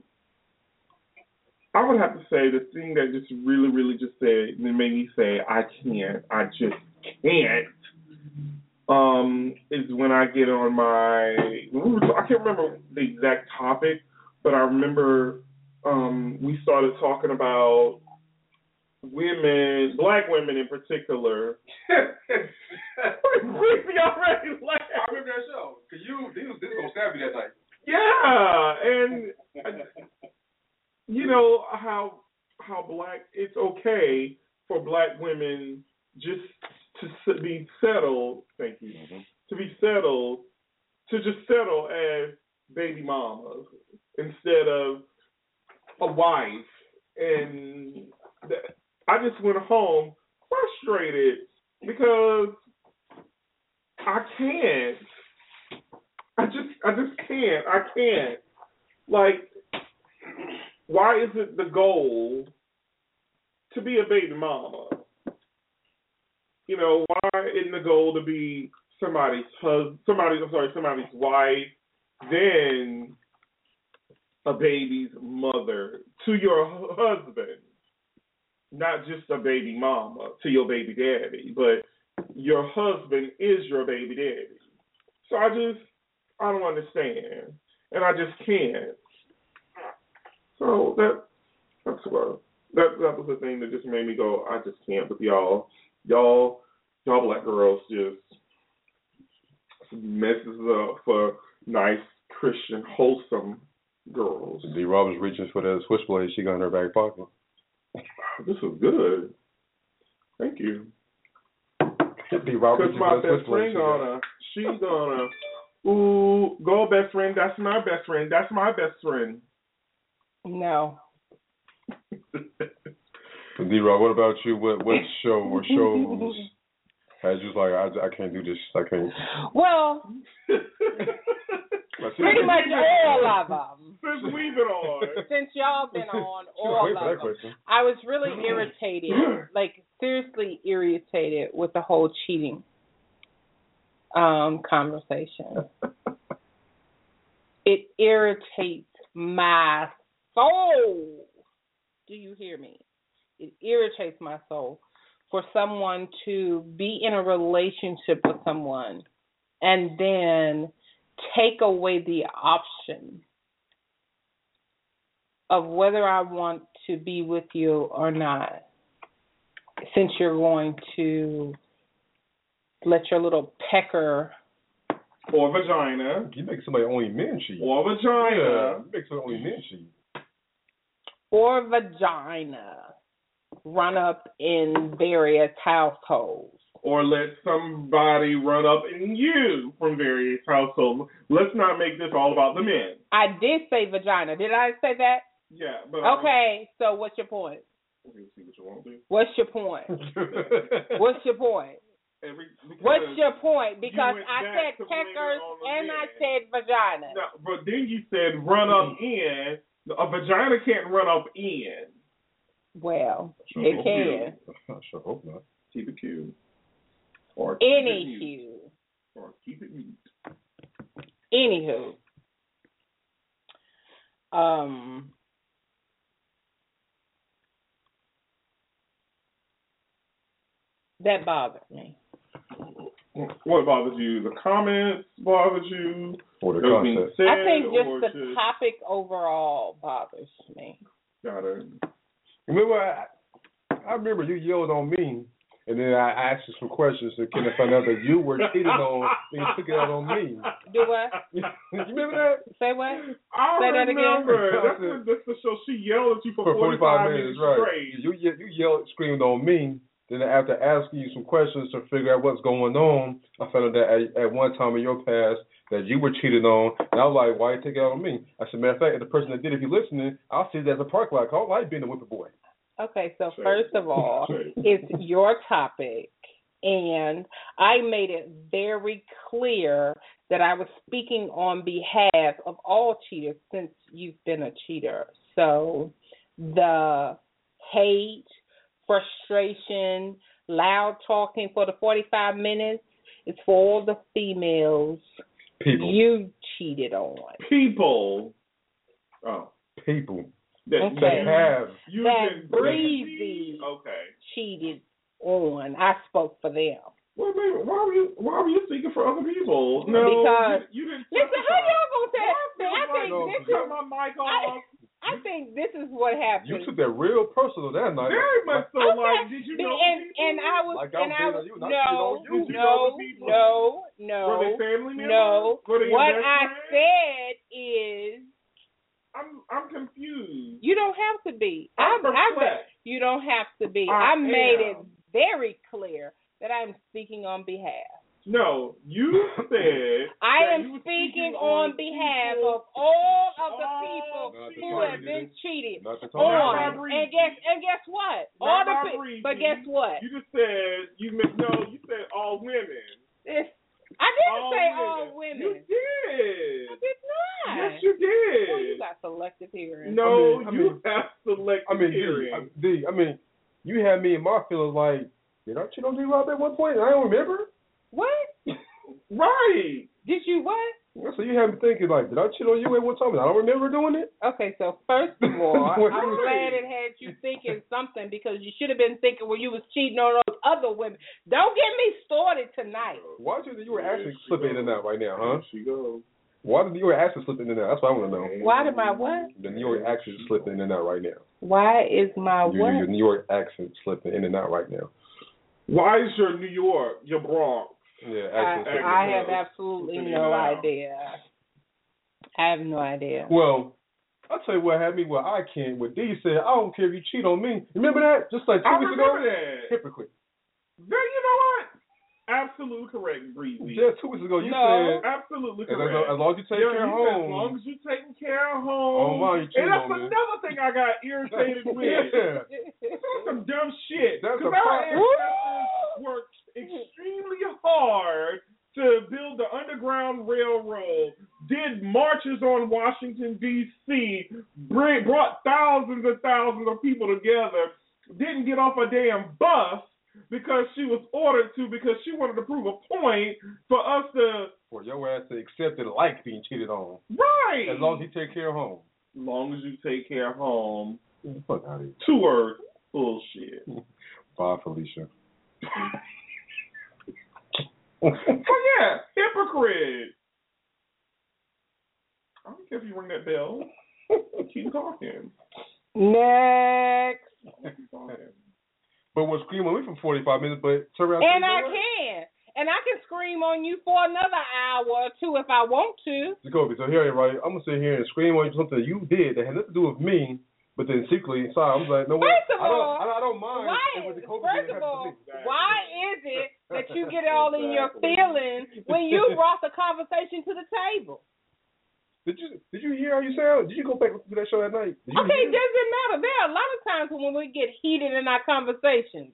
I would have to say the thing that just really, really just said, that made me say, I can't, I just can't, um, is when I get on my. I can't remember the exact topic, but I remember um, we started talking about women, black women in particular. Creepy already. I remember that show. Cause you, this was gonna stab you that night. Yeah, and you know how how black. It's okay for black women just to be settled. Thank you. Mm-hmm. To be settled, to just settle as baby mamas instead of a wife. And th- I just went home frustrated because I can't. I just, I just can't. I can't. Like, why is it the goal to be a baby mama? You know, why isn't the goal to be somebody's husband, somebody, I'm sorry, somebody's wife, then a baby's mother to your husband, not just a baby mama to your baby daddy, but your husband is your baby daddy. So I just, I don't understand, and I just can't. So that, that's what, that, that was the thing that just made me go, I just can't with y'all. Y'all, y'all black girls just messes up for nice, Christian, wholesome girls. D. Roberts reaching for that switchblade she got in her back pocket. This is good. Thank you. D. Roberts, because my best friend gonna, she's gonna, ooh, go best friend. That's my best friend. That's my best friend. No. D. Rob, what about you? What what show or shows has you like I, I can't do this? I can't. Well, pretty much all of them. Since we've been on. Since y'all been on, all of them. I was really irritated, like seriously irritated with the whole cheating um, conversation. It irritates my soul. Do you hear me? It irritates my soul for someone to be in a relationship with someone and then take away the option of whether I want to be with you or not, since you're going to let your little pecker or vagina. You make somebody only men cheat. Or vagina. Yeah, you make somebody only men cheat. Or vagina run up in various households. Or let somebody run up in you from various households. Let's not make this all about the men. I did say vagina. Did I say that? Yeah, but okay. So what's your point? See what you want to do. What's your point? What's your point? Every, what's your point? Because you I said peckers and men. I said vagina. No, but then you said run up in. A vagina can't run up in. Well, sure it can. I sure hope not. Keep it cute. Or Anywho. Or keep it mute. Anywho. Um. That bothered me. What bothers you? The comments bothers you? Or the concept? Said, I think just the just... topic overall bothers me. Got it. Remember, I, I remember you yelled on me, and then I asked you some questions, and kind of found out that you were cheating on and took it out on me. Do what? You remember that? Say what? I Say that remember. again. That's, the, that's the show. She yelled at you for, for forty-five, forty-five minutes, minutes, right? straight. You you yelled, screamed on me. Then after asking you some questions to figure out what's going on, I found out that at, at one time in your past that you were cheated on, and I was like, why you take it out on me? I said, matter of fact, the person that did it, if you're listening, I'll see it as a park lot. I don't like being a whipping boy. Okay, so first of all, it's your topic, and I made it very clear that I was speaking on behalf of all cheaters since you've been a cheater. So the hate, frustration, loud talking for the forty-five minutes is for all the females People. you cheated on. People. Oh. People. That, okay. that have. That Breezy okay. cheated on. I spoke for them. Well, baby, why were you why were you speaking for other people? No, because you, you didn't. Listen, how y'all gonna say? Well, I think no, this cut is. my mic off. I, I think this is what happened. You took that real personal that night. Very much so. Okay. Like, did you know? And the people? and I was Like and I I was was you, not no you. Did you no know the people? no no Were they family members? no. Were they your What best I friends? said is I'm I'm confused. you don't have to be. I'm I, I, perplexed. you don't have to be. I I made am. it very clear that I'm speaking on behalf. No, you said I that am you were speaking speaking on on behalf people- of all of the all people Not who the have been cheated Not the Not on. by Breezy. And guess and guess what? Not all the by pe- Breezy. but guess what? You just said you meant no. You said all women. It's, I didn't all say women. all women. You did. I did not. Yes, you did. Well, you got selective hearing. No, I mean- I you mean- have selective I mean, D, hearing. I, D, I mean, you had me in my feelings like, did I cheat on D-Rob at one point? And I don't remember. What? Right. Did you what? So you had me thinking like, did I cheat on you at one time? And I don't remember doing it. Okay, so first of all, What I'm you glad mean? it had you thinking something because you should have been thinking when you was cheating on those other women. Don't get me started tonight. Why do you think you were actually slipping in and out right now, huh? There she goes. Why did you were actually slipping in and out? That's what I want to know. Why did my what? The New York accent slipping in and out right now. Why is my Your, what? your New York accent slipping in and out right now. Why is your New York, your Bronx? Yeah, I, accent slipping I in and have out. absolutely Slipping in no and out. idea. I have no idea. Well, I'll tell you what had me where I can't. What D said, I don't care if you cheat on me. Remember that? Just like two I weeks remember ago? that. Hypocrite. Then you know what? Absolutely correct, Breezy. Just two weeks ago, you No. said, Absolutely as, correct. as, as long as you take Yeah, care of you said home. As long as you're taking care of Oh, home. wow, you and cheating that's on me. another thing I got irritated with. Yeah. That's some dumb shit. That's Because a our pro- ancestors worked extremely hard to build the Underground Railroad, did marches on Washington, D C, bring, brought thousands and thousands of people together, didn't get off a damn bus because she was ordered to because she wanted to prove a point for us to... For your ass to accept it like being cheated on. Right! As long as you take care of home. As long as you take care of home. Fuck out of here. Two words. Bullshit. Bye, Felicia. Oh yeah, hypocrite. I don't care if you ring that bell. Keep talking. Next. Keep talking. But we'll scream on me for forty-five minutes, but turn around. And I can. And I can scream on you for another hour or two if I want to. Jacoby, so here, right, I'm going to sit here and scream on you something you did that had nothing to do with me, but then secretly inside, I'm like, no, First of I don't, all, I, I don't mind. Why, if Jacoby first did of have all, to me. why is it that you get all in your feelings when you brought the conversation to the table? Did you did you hear how you sound? Did you go back to that show at night? Did you Okay, hear? it doesn't matter. There are a lot of times when we get heated in our conversations.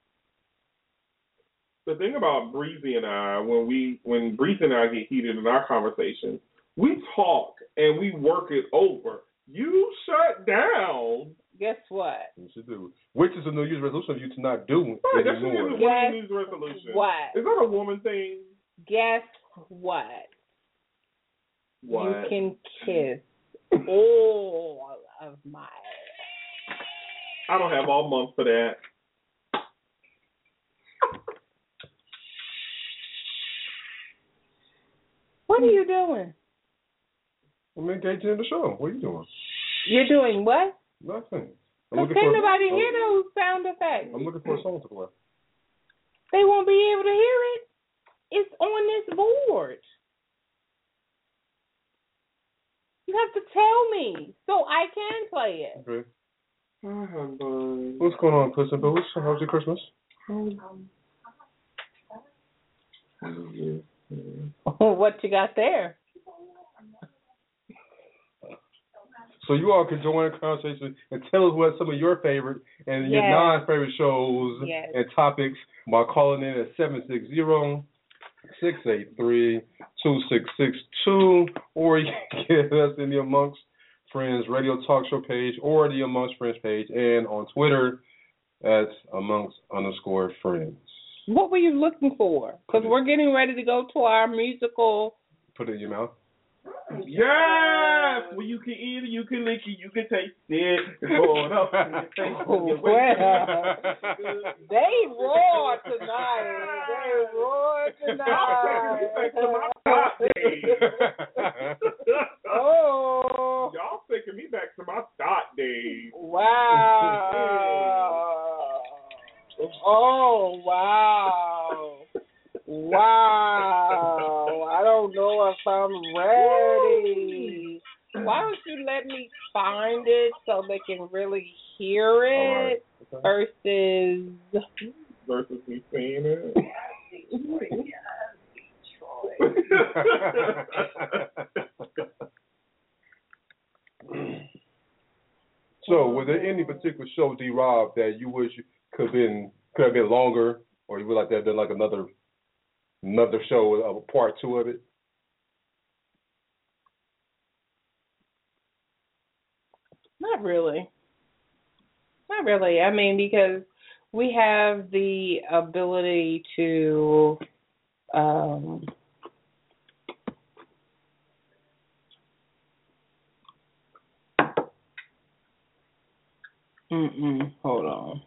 The thing about Breezy and I, when we when Breezy and I get heated in our conversations, we talk and we work it over. You shut down. Guess what? You should do. Which is a New Year's resolution of you to not do Right, that should be anymore. the Guess New Year's resolution. what? Is that a woman thing? Guess what? What? You can kiss all of my. I don't have all month for that. What are you doing? I'm engaging in the show. What are you doing? You're doing what? Nothing. I'm Because looking can't for. nobody I'm, hear those sound effects. I'm looking for a song to play. They won't be able to hear it. It's on this board. You have to tell me so I can play it. Okay. Oh, What's going on, Puss and Boots? How's your Christmas? What you got there? So you all can join the conversation and tell us what some of your favorite and your Yes. non-favorite shows Yes. and topics by calling in at seven six zero, six eight three, two six six two, or you can get us in the Amongst Friends Radio Talk Show page or the Amongst Friends page, and on Twitter at Amongst underscore Friends. What were you looking for? Because we're getting ready to go to our musical. Put it in your mouth. Yes! Well, you can eat it, you can lick it, you can taste it. It's going up in your face. Oh, Your well, they roar tonight. They roar tonight. Y'all taking me back to my thought days. Oh. Y'all taking me back to my thought days. Wow. Oh, wow. Wow. I don't know if I'm ready. Why don't you let me find it so they can really hear it right. versus versus me saying it? So, was there any particular show, D. Rob, that you wish could have been could have been longer, or you would like to have done like another another show of a part two of it? Not really. Not really. I mean, because we have the ability to um, mm-mm, hold on.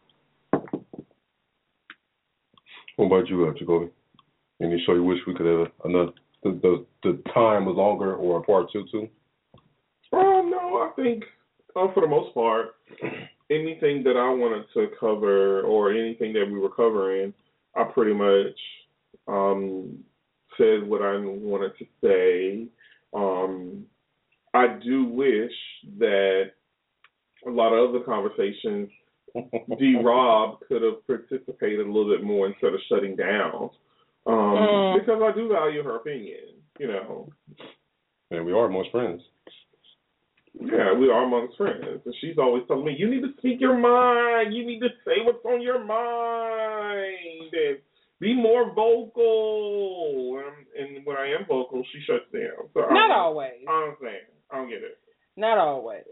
What about you, uh, Jacoby? Any show you wish we could have another the the, the time was longer or a part two too? Oh no, I think uh, for the most part, anything that I wanted to cover or anything that we were covering, I pretty much um, said what I wanted to say. Um, I do wish that a lot of other conversations, D. Rob could have participated a little bit more instead of shutting down, um, mm. because I do value her opinion. You know. And we are amongst friends. Yeah, we are amongst friends. And she's always telling me, you need to speak your mind. You need to say what's on your mind. And be more vocal. And, and when I am vocal, she shuts down. So Not I always. I understand. I don't get it. Not always.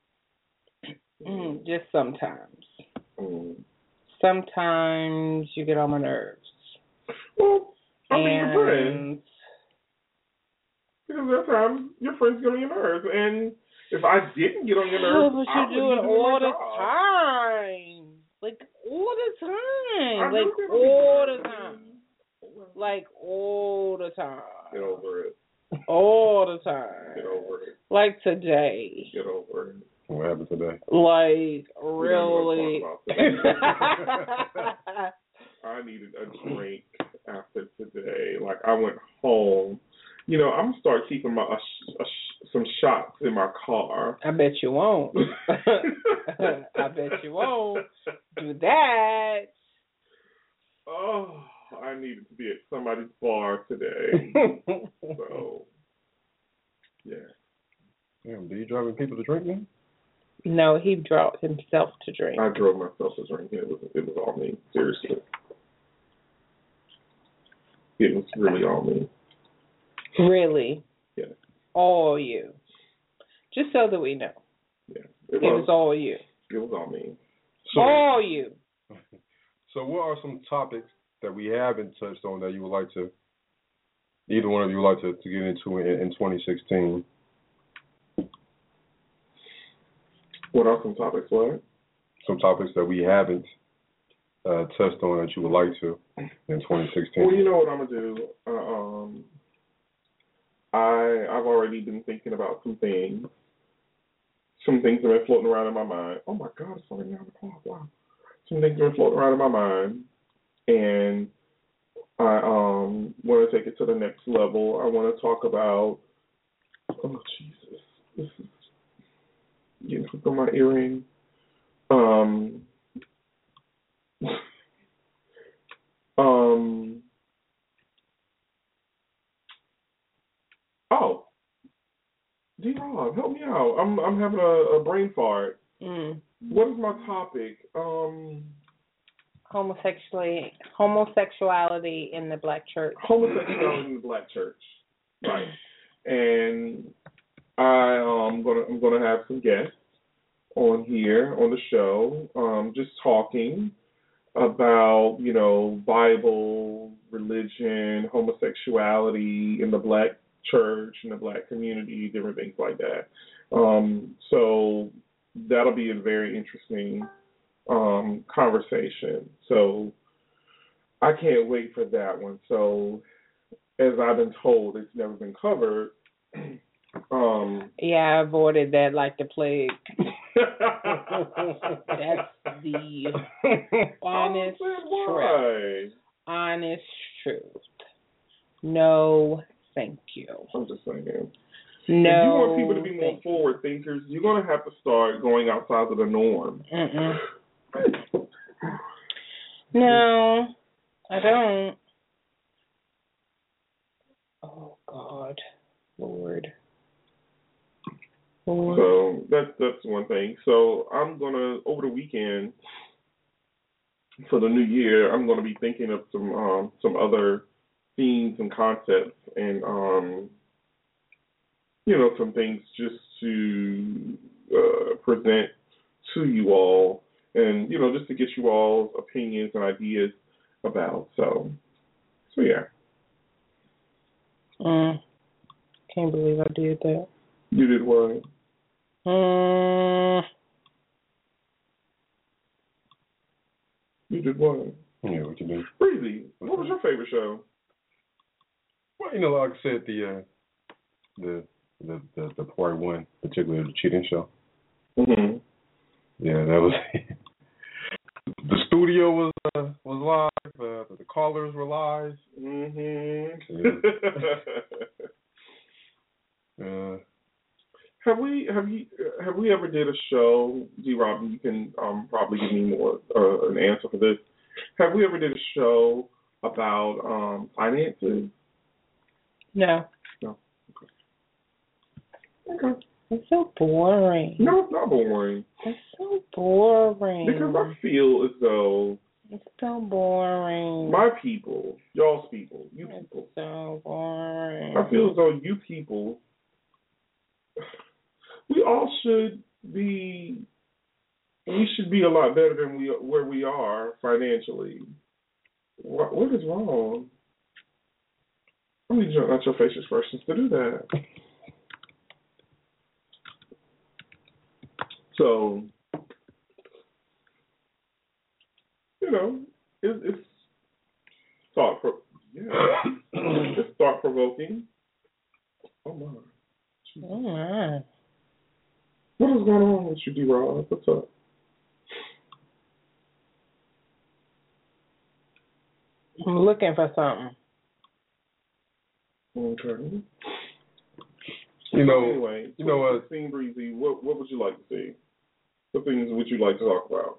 Mm, just sometimes. Mm. Sometimes you get on my nerves. Well, I mean, and... your friends. Because there are times your friends get on your nerves. And if I didn't get on your nerves, oh, but I you do it all the job. time. Like, all the time. I like, all the time. Like, all the time. Get over it. All the time. Get over it. Like today. Get over it. What happened today? Like, really. I needed a drink after today. Like, I went home. You know, I'm going to start keeping my uh, sh- uh, sh- some shots in my car. I bet you won't. I bet you won't do that. Oh, I needed to be at somebody's bar today. So, yeah. Damn, do you driving people to drink now? No, he drove himself to drink. I drove myself to drink. It was, it was all me. Seriously. It was really all me. Really? Yeah. All you. Just so that we know. Yeah. It, it was, was all you. It was all me. So, all you. So what are some topics that we haven't touched on that you would like to, either one of you would like to, to get into in, in twenty sixteen? What are some topics, what? Some topics that we haven't uh, touched on that you would like to in twenty sixteen. Well, you know what I'm going to do? Uh, um, I, I've already been thinking about some things. Some things have been floating around in my mind. Oh, my God, it's only nine o'clock. Wow. Some things have been floating around in my mind. And I um, want to take it to the next level. I want to talk about, oh, Jesus, this is getting hooked on my earring. Um, um, oh, D-Rob, help me out. I'm I'm having a, a brain fart. Mm. What is my topic? Um, Homosexuality, homosexuality in the black church. Homosexuality in the black church, right? And I um gonna I'm gonna have some guests on here on the show, um, just talking about, you know, Bible, religion, homosexuality in the black church and the black community, different things like that. Um, so that'll be a very interesting um, conversation. So I can't wait for that one. So as I've been told, it's never been covered. Um, yeah, I avoided that like the plague. That's the honest truth. Honest truth. No, thank you. I'm just saying. No. If you want people to be more forward thinkers, you're going to have to start going outside of the norm. Mm-mm. No, I don't. Oh God, Lord. Lord. So that's that's one thing. So I'm gonna over the weekend for the new year, I'm gonna be thinking of some um, some other themes and concepts, and um, you know, some things just to uh, present to you all, and you know, just to get you all's opinions and ideas about. So, so yeah. Mm. Can't believe I did that. You did what? Mm. You did what? Yeah, what you mean? Breezy, what was your favorite show? Well, you know, like I said, the uh, the the the, the part one, particularly the cheating show. Mm-hmm. Yeah, that was. The studio was uh, was live. Uh, the callers were live. Mm-hmm. Yeah. uh, have we have you have we ever did a show, G. Robin? You can um, probably give me more uh, an answer for this. Have we ever did a show about um, finances? No. No. Okay. Okay. It's so boring. No, it's not boring. It's so boring. Because I feel as though it's so boring. My people, y'all's people, you it's people. So boring. I feel as though you people, we all should be. We should be a lot better than we where we are financially. What, what is wrong? I need you not your facial expressions to do that. So, you know, it, it's thought pro- yeah, it's thought provoking. Oh my. Jesus. Oh my. What is going on with you, D-Rob? What's up? I'm looking for something. Okay. You know, anyway, you know what? Sixteen Breezy, what what would you like to see? What things would you like to talk about?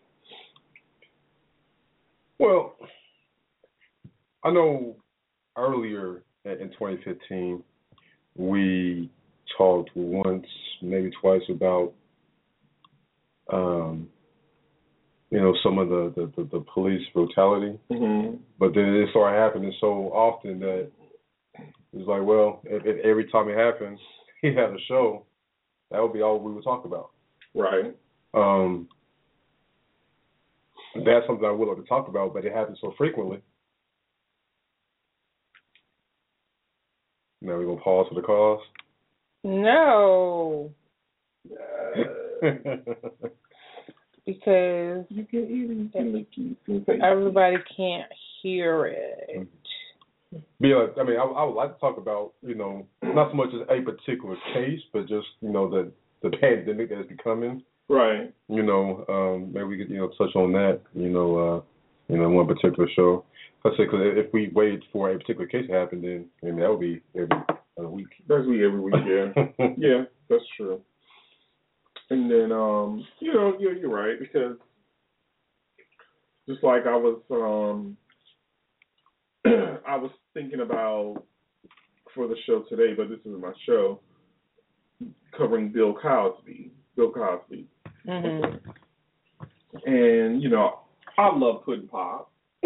Well, I know earlier in twenty fifteen we talked once, maybe twice about, um, you know, some of the, the, the, the police brutality. Mm-hmm. But then it started happening so often that it's like, well, if, if every time it happened, he had a show, that would be all we would talk about. Right. Um, that's something I would love to talk about, but it happens so frequently. Now we're going to pause for the cause? No. Because you can even everybody can't hear it. Yeah, I mean, I, I would like to talk about, you know, not so much as a particular case, but just, you know, the the pandemic that is becoming. Right. You know, um, maybe we could, you know, touch on that, you know, uh, you know, one particular show. Let's say, because if we wait for a particular case to happen, then maybe that would be every uh, week. That's we every week, yeah. Yeah, that's true. And then, um, you know, yeah, you're right, because just like I was, um, I was thinking about for the show today, but this is my show, covering Bill Cosby. Bill Cosby. Mm-hmm. And, you know, I love Puddin' Pop.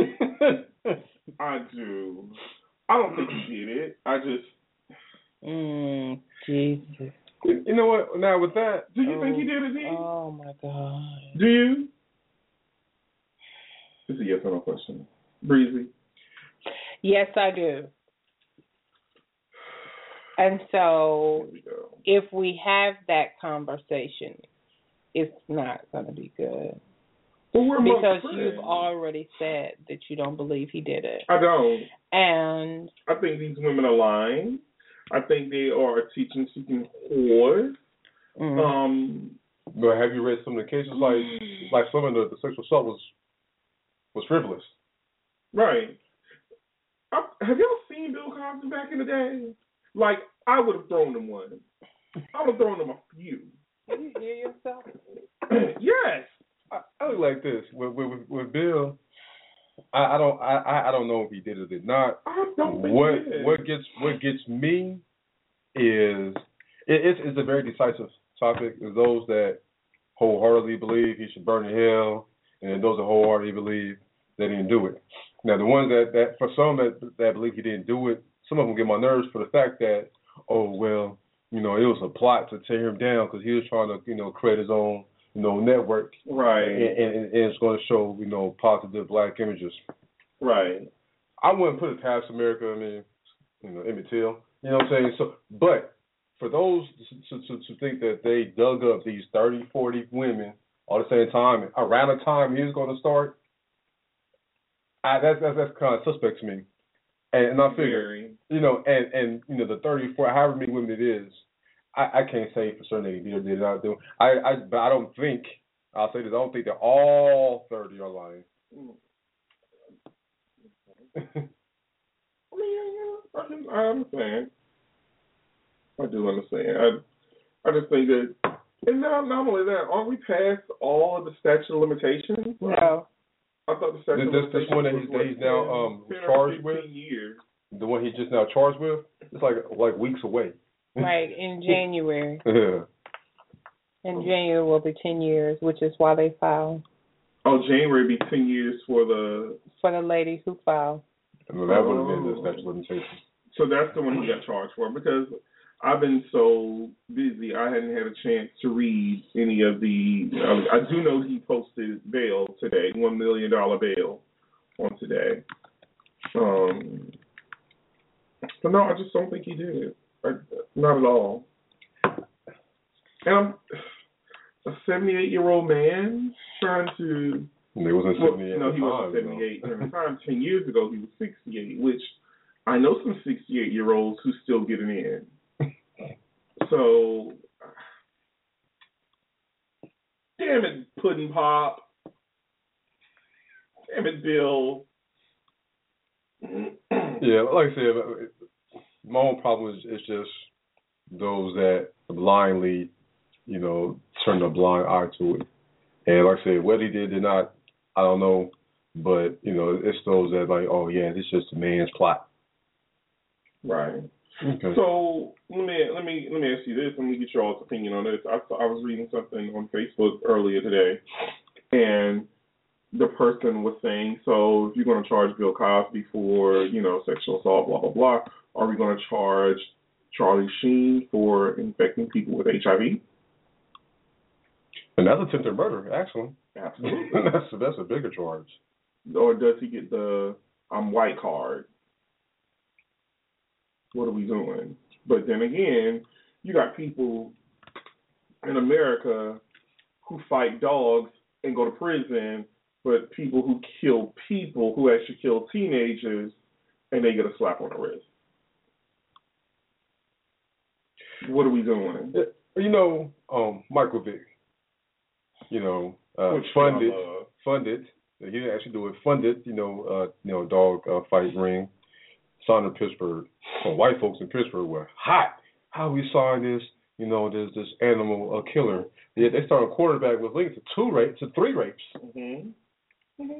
I do. I don't think he did it. I just... Mm, Jesus. You know what? Now, with that... Do you oh, think he did it, D? Oh, my God. Do you? It's a yes or no question. Breezy? Yes, I do. And so, if we have that conversation, it's not going to be good. Well, because you've already said that you don't believe he did it. I don't. And I think these women are lying. I think they are teaching seeking whores. Mm. Um, but have you read some of the cases like like some of the, the sexual assault was was frivolous? Right. I, have y'all seen Bill Cosby back in the day? Like, I would have thrown him one. I would have thrown him a few. Can you hear yourself? Yes. I, I look like this with with, with Bill. I, I don't I, I don't know if he did it or did not. I don't think what he did. what gets what gets me is it, it's it's a very decisive topic. Is those that wholeheartedly believe he should burn in hell, and those that wholeheartedly believe that he didn't do it. Now the ones that, that for some that that believe he didn't do it, some of them get my nerves for the fact that oh well you know it was a plot to tear him down because he was trying to you know create his own. You know, network, right? And, and, and it's going to show, you know, positive black images, right? I wouldn't put it past America. I mean, you know, Emmett Till. You know what I'm saying? So, but for those to, to, to think that they dug up these thirty, forty women all at the same time, around the time he was going to start, I, that's that's that's kind of suspect to me. And, and I figure, you know, and and you know, the thirty, forty, however many women it is. I, I can't say for certain that he did or did not do. I, I, but I don't think, I'll say this, I don't think that all thirty are lying. I mean, I understand. I do understand. I, I just think that, and not, not only that, aren't we past all of the statute of limitations? No. I thought the statute this, of limitations this one that he's, that he's now um, charged with, years. The one he's just now charged with, it's like like weeks away. Right, in January. Yeah. In January will be ten years, which is why they filed. Oh, January be ten years for the... For the lady who filed. And that would have been the statute of limitations. So that's the one he got charged for, because I've been so busy, I hadn't had a chance to read any of the... I, I do know he posted bail today, one million dollars bail on today. Um, but no, I just don't think he did it. I, not at all. And I'm a seventy-eight-year-old man trying to... He wasn't seventy-eight. Well, no, he wasn't seventy-eight at the time. Ten years ago, he was sixty-eight, which I know some sixty-eight-year-olds who still getting in. So, damn it, Pudding Pop. Damn it, Bill. Yeah, like I said, my own problem is, is just those that blindly, you know, turn a blind eye to it. And like I said, what he did did not, I don't know, but, you know, it's those that like, oh, yeah, this is just a man's plot. Right. Okay. So let me let me let me ask you this. Let me get your all's opinion on this. I I was reading something on Facebook earlier today, and the person was saying, so if you're going to charge Bill Cosby for, you know, sexual assault, blah blah blah, are we going to charge Charlie Sheen for infecting people with H I V? And that's attempted murder, actually. Absolutely. that's a, that's a bigger charge. Or does he get the I'm white card? What are we doing? But then again, you got people in America who fight dogs and go to prison, but people who kill people, who actually kill teenagers, and they get a slap on the wrist. What are we doing? You know, um, Michael Vick, you know, uh, funded, funded, he didn't actually do it, funded, you know, uh, you know, dog uh, fight ring. Signed in Pittsburgh. Well, white folks in Pittsburgh were hot. How we signed this, you know, there's this animal uh, killer. Yeah, they started a quarterback with linked to two rapes, to three rapes. Mm-hmm. Mm-hmm.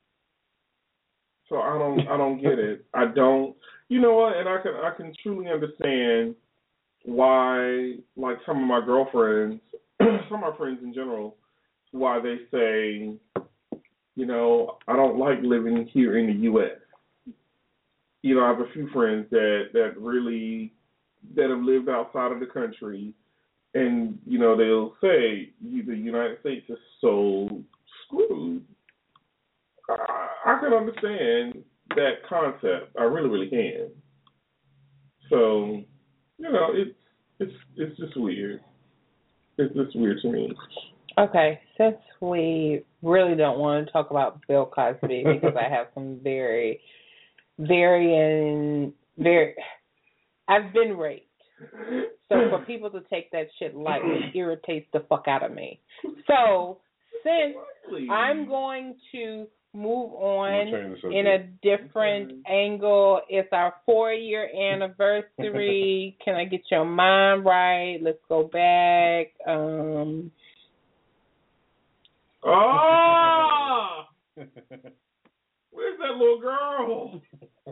So I don't, I don't get it. I don't. You know what? And I can, I can truly understand why, like some of my girlfriends, some of my friends in general, why they say, you know, I don't like living here in the U S You know, I have a few friends that, that really, that have lived outside of the country, and, you know, they'll say, the United States is so screwed. I, I can understand that concept. I really, really can. So, you know, it's it's it's just weird. It's just weird to me. Okay, since we really don't want to talk about Bill Cosby because I have some very, very, and very, I've been raped. So for people to take that shit lightly irritates the fuck out of me. So since I'm going to move on in a different angle, it's our four-year anniversary. Can I get your mind right? Let's go back. Um... Oh! Where's that little girl?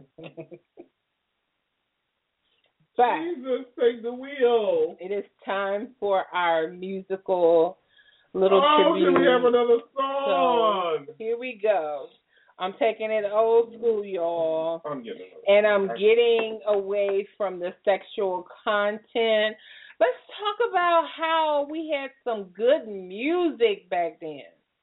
Back. Jesus, take the wheel. It is time for our musical little oh, tribute. Oh, can we have another song? So, here we go. I'm taking it old school, y'all. I'm getting it. And I'm getting away from the sexual content. Let's talk about how we had some good music back then.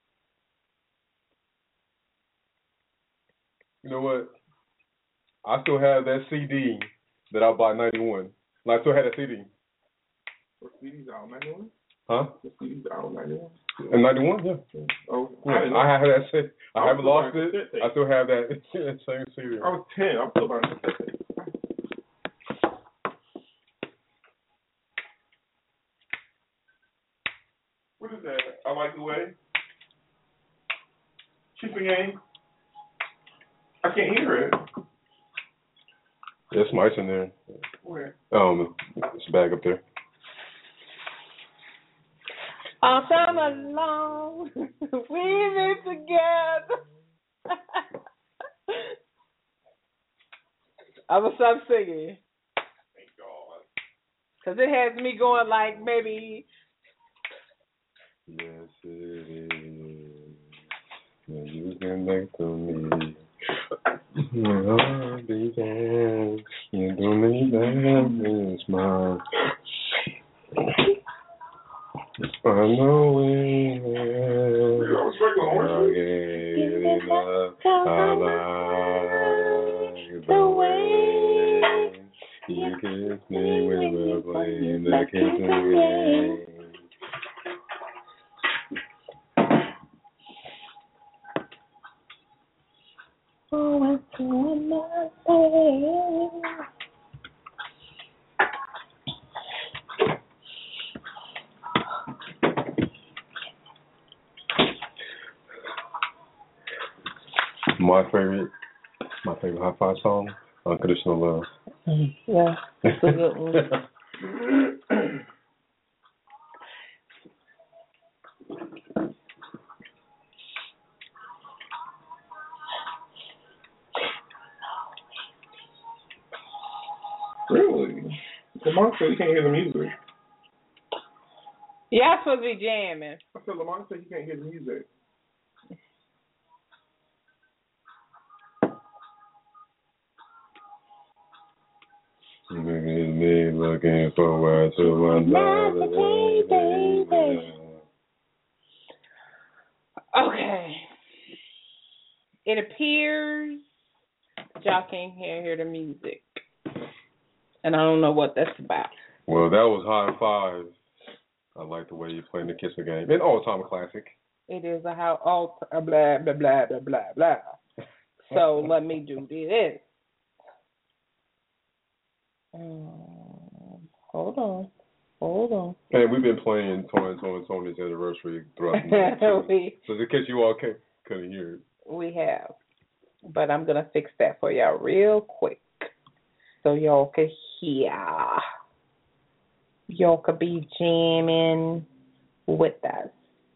You know what? I still have that C D that I bought in ninety-one. Like, I still had that C D. The C D's out in ninety-one? Huh? The C D's out in ninety-one? In ninety-one, yeah. Oh, yeah. I, I have that C D. I, I haven't lost it. Tape. I still have that same C D. I was ten. I'm still buying it. What is that? I like the way. Keeping game. I can't hear it. There's mice in there. Where? Um, it's a bag up there. All summer long, we've been together. I'm gonna stop singing. Thank God. Cause it has me going like maybe. Yes, it is. When you can make to me. I'll be there. You don't need that smile. I know it. I gave enough. I like the way you kiss me when we're playing the kissing game. Oh, I wanna say. My favorite, my favorite high five song, Unconditional Love. Yeah, that's a good one. Really? Lamont said he can't hear the music. Y'all supposed to be jamming. I said Lamont said he can't hear the music. Me looking forward to another day, baby. Okay. It appears y'all can't hear, hear the music. And I don't know what that's about. Well, that was High Five. I like the way you playing the Kisser game. An all-time classic. It is a how all blah blah blah blah blah blah. So let me do this. Um, hold on, hold on. Hey, we've been playing Tony Tony Tony's anniversary throughout the night. we, so in case you all can't, couldn't hear it. We have, but I'm gonna fix that for y'all real quick, so y'all can hear. Y'all could be jamming with us.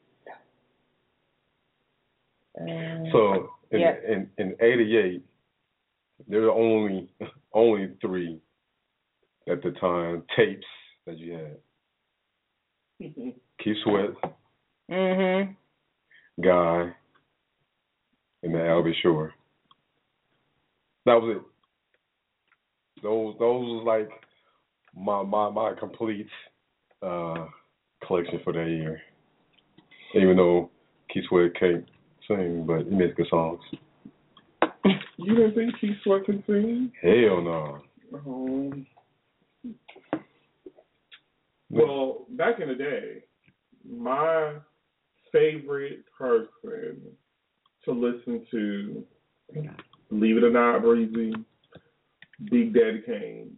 Um, so in, yeah. in in eighty-eight, there were only only three at the time tapes that you had. Mm-hmm. Keith Sweat, Mhm. Guy, and the Albie Shore. That was it. Those those was like my my my complete uh, collection for that year. Even though Keith Sweat can't sing, but he makes good songs. You didn't think Keith Sweat could sing? Hell no. Oh. Well, back in the day, my favorite person to listen to, believe it or not, Breezy, Big Daddy Kane.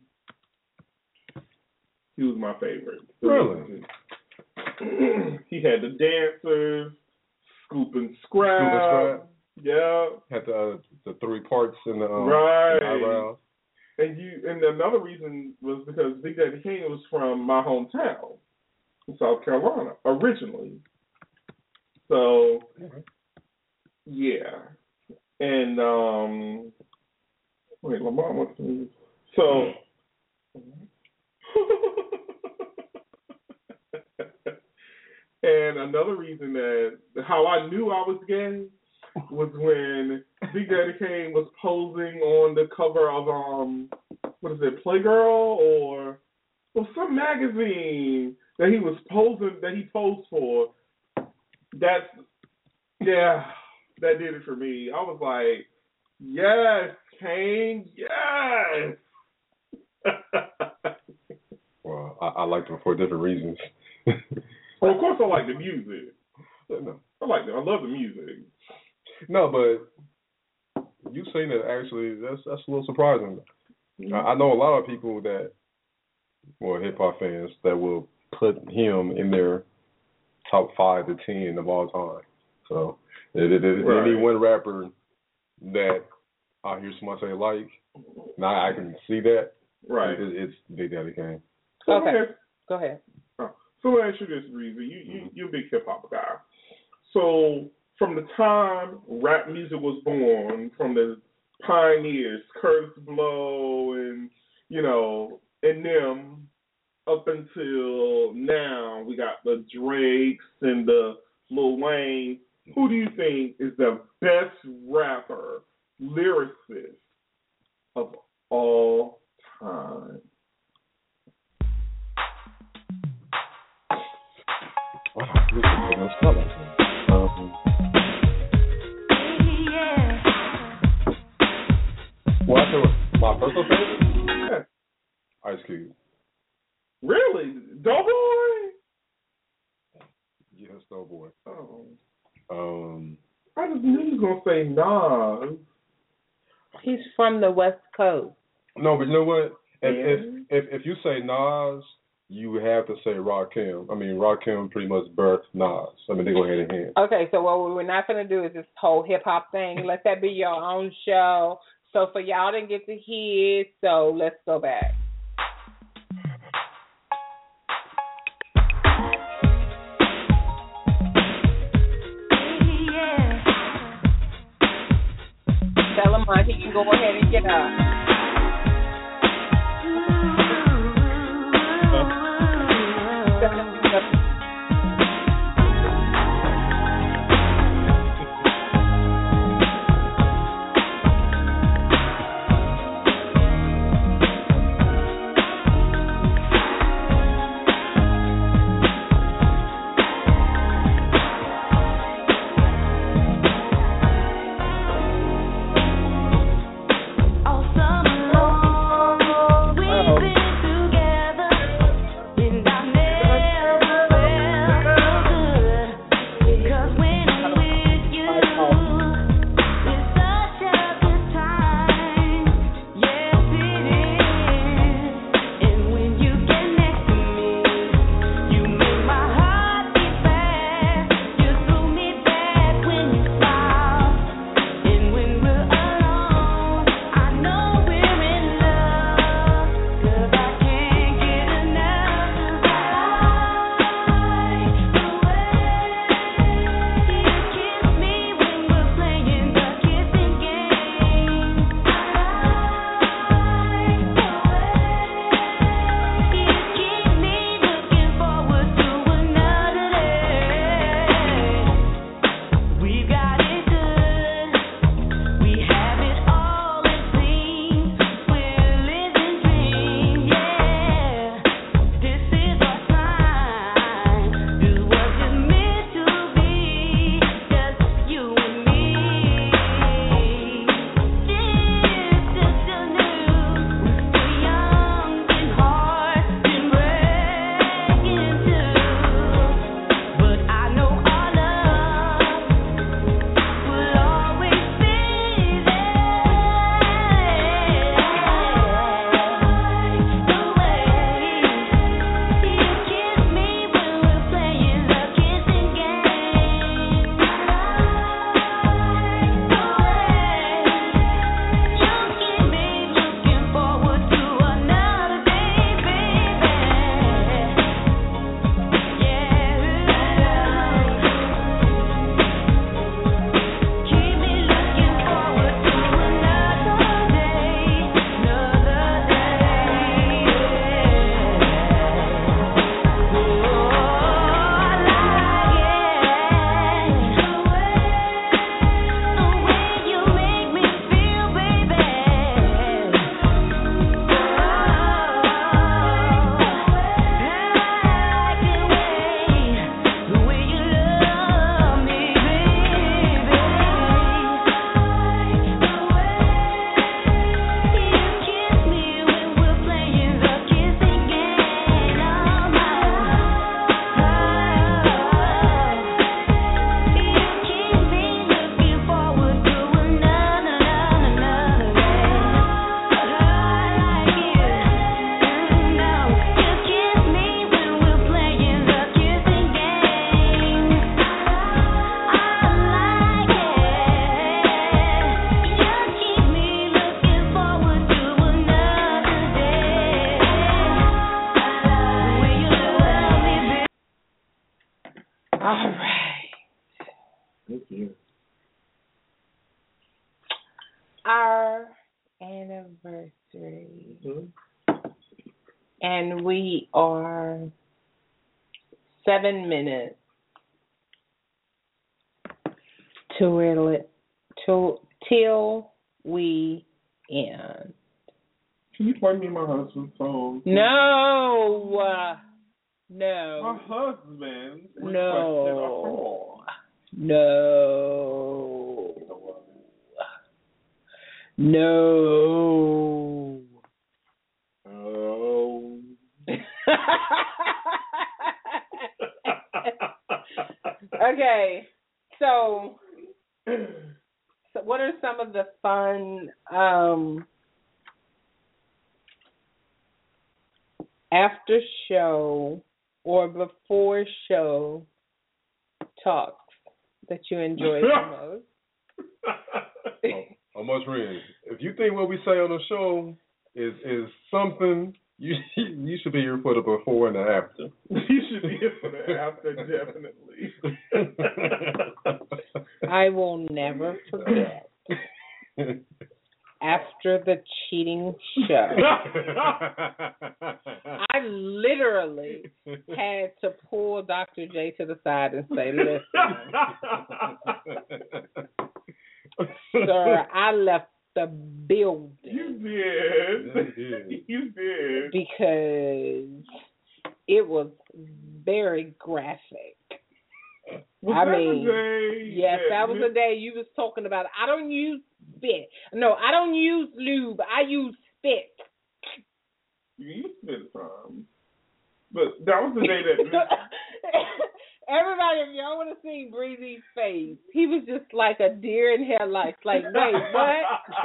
He was my favorite. Really? He had the dancers, Scoop and Scrap. Scoop and Scrap. Yeah. Had the uh, the three parts in the um, right. in the eyebrows. And you, and another reason was because Big Daddy Kane was from my hometown, in South Carolina, originally. So, mm-hmm. yeah. And um, wait, Lamar wants to. So. And another reason that how I knew I was gay was when Big Daddy Kane was posing on the cover of um what is it, Playgirl or or some magazine that he was posing that he posed for. That's yeah, that did it for me. I was like, yes, Kane, yes. Well, I, I liked him for different reasons. Well, of course, I like the music. No. I like it. I love the music. No, but you saying that actually, that's that's a little surprising. Mm-hmm. I, I know a lot of people that, well, hip hop fans that will put him in their top five to ten of all time. So, if there's right. any one rapper that I hear somebody say like, now I can see that. Right. It, it's Big Daddy Kane. So okay. Ask, Go ahead. Oh, so let me ask you this, Breezy. You, you, you're a big hip-hop guy. So from the time rap music was born, from the pioneers, Curtis Blow and, you know, and them, up until now, we got the Drakes and the Lil Wayne. Who do you think is the best rapper, lyricist of all time? Wow, this is the most color. Um, well, I think my personal favorite? Yeah. Ice Cube. Really? Doughboy? Yes, Doughboy. Oh. Um, I just knew you were going to say Nas. He's from the West Coast. No, but you know what? If yeah. if, if if you say Nas, you have to say Rakim. I mean, Rakim pretty much birthed Nas. I mean, they go hand in hand. Okay, so what we're not going to do is this whole hip-hop thing. Let that be your own show. So for y'all didn't get to hear, so let's go back. Tell him uh, he can go ahead and get up. Also And we are seven minutes till it till till we end. Can you play me my husband's song? No, uh, no. My husband requested no, a song. no, no. Oh. Okay, so, so what are some of the fun um, after show or before show talks that you enjoy the most? Oh, oh, my friend, if you think what we say on the show is is something, you you should be here for the before and the after. You should be here for the after, definitely. I will never forget. After the cheating show, I literally had to pull Doctor J to the side and say, listen, sir, I left the building. You did. You did. Because it was very graphic. Was I that mean, the day yes, that, that was the day you was talking about. I don't use spit. No, I don't use lube. I use spit. You used spit some. But that was the day that... Everybody, if y'all want to see Breezy's face, he was just like a deer in headlights. Like, wait, what?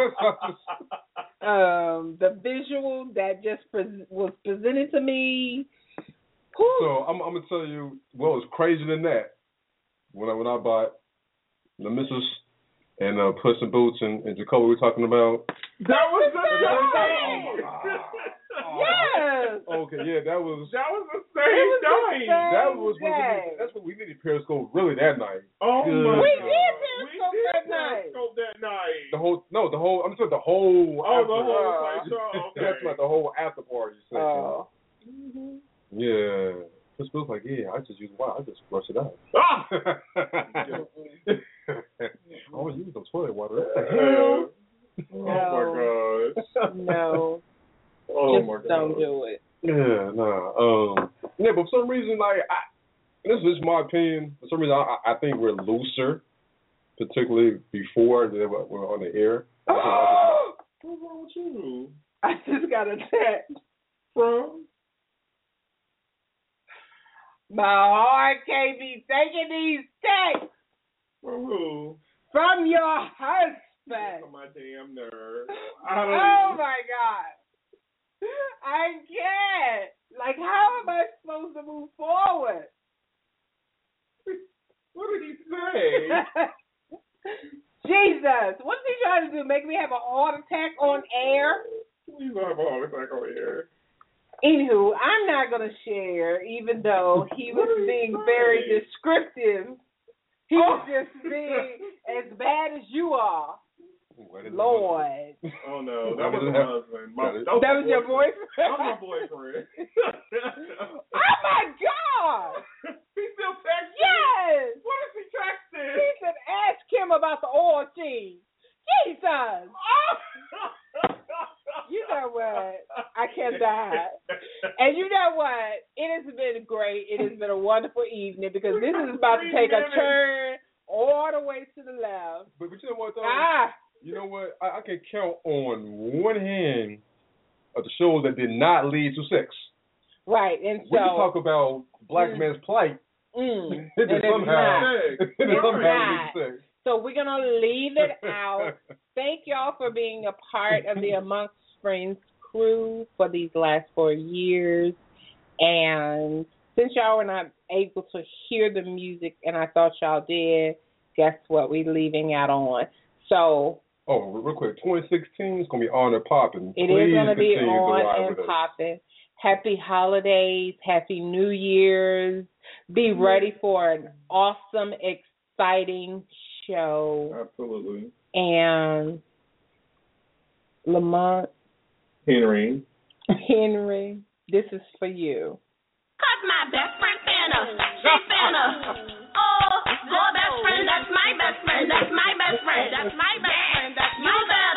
um, the visual that just pre- was presented to me. Whew. So I'm, I'm gonna tell you what was crazier than that. When I when I bought the Missus and uh, Puss in Boots and, and Jacoby we were talking about. That was the same day. Oh, yes. Okay, yeah, that was that was the same was day. The same that was when we day. needed, that's what we needed Periscope really that night. Oh Good. my We God. did Periscope we did that night. Periscope that night. The whole no, the whole I'm talking the whole Oh, after, the whole Uh, like, show. Okay. That's like the whole after party section. Oh. Yeah. This feels like, yeah, I just use wow, I just brush it out. Ah! I was using some toilet water. What the Uh, hell? Oh my gosh. No. Oh Just my gosh. don't do it. Yeah, nah. Um, yeah, but for some reason, like, I, this is my opinion. For some reason, I, I think we're looser, particularly before they were, were on the air. What's wrong with you? I just got a text From? my heart can't be taking these texts From who? from your husband. From my damn nerve. Oh my God. I can't. Like, how am I supposed to move forward? What did he say? Jesus. What's he trying to do? Make me have a heart attack on air? You gonna have a heart attack on air. Anywho, I'm not going to share, even though he was being very descriptive. He was just being as bad as you are. Lord. Oh no, that was my husband. My, that was, that was your boyfriend? That was my boyfriend. Oh my God! He still texting? Yes! What is he texting? He said, ask him about the oil change. Jesus! You know what? I can't die. And you know what? It has been great. It has been a wonderful evening because this is about to take a turn all the way to the left. But, but you know what, though? Ah! You know what? I, I can count on one hand of the shows that did not lead to sex. Right, and so... We can talk about black mm, man's plight. Mm, it and did somehow, it did It's somehow not. lead to sex. So we're going to leave it out. Thank y'all for being a part of the Amongst Friends crew for these last four years. And since y'all were not able to hear the music, and I thought y'all did, guess what? We're leaving out on. So... Oh, real quick, twenty sixteen is going to be on and popping. It Please is going to be continue to on ride and with us. popping. Happy holidays. Happy New Year's. Be ready for an awesome, exciting show. Absolutely. And Lamont. Henry. Henry. this is for you. Cause my best friend Fanta, she Fanta. Oh, your best friend, that's my best friend, that's my best friend, that's my best friend, that's my best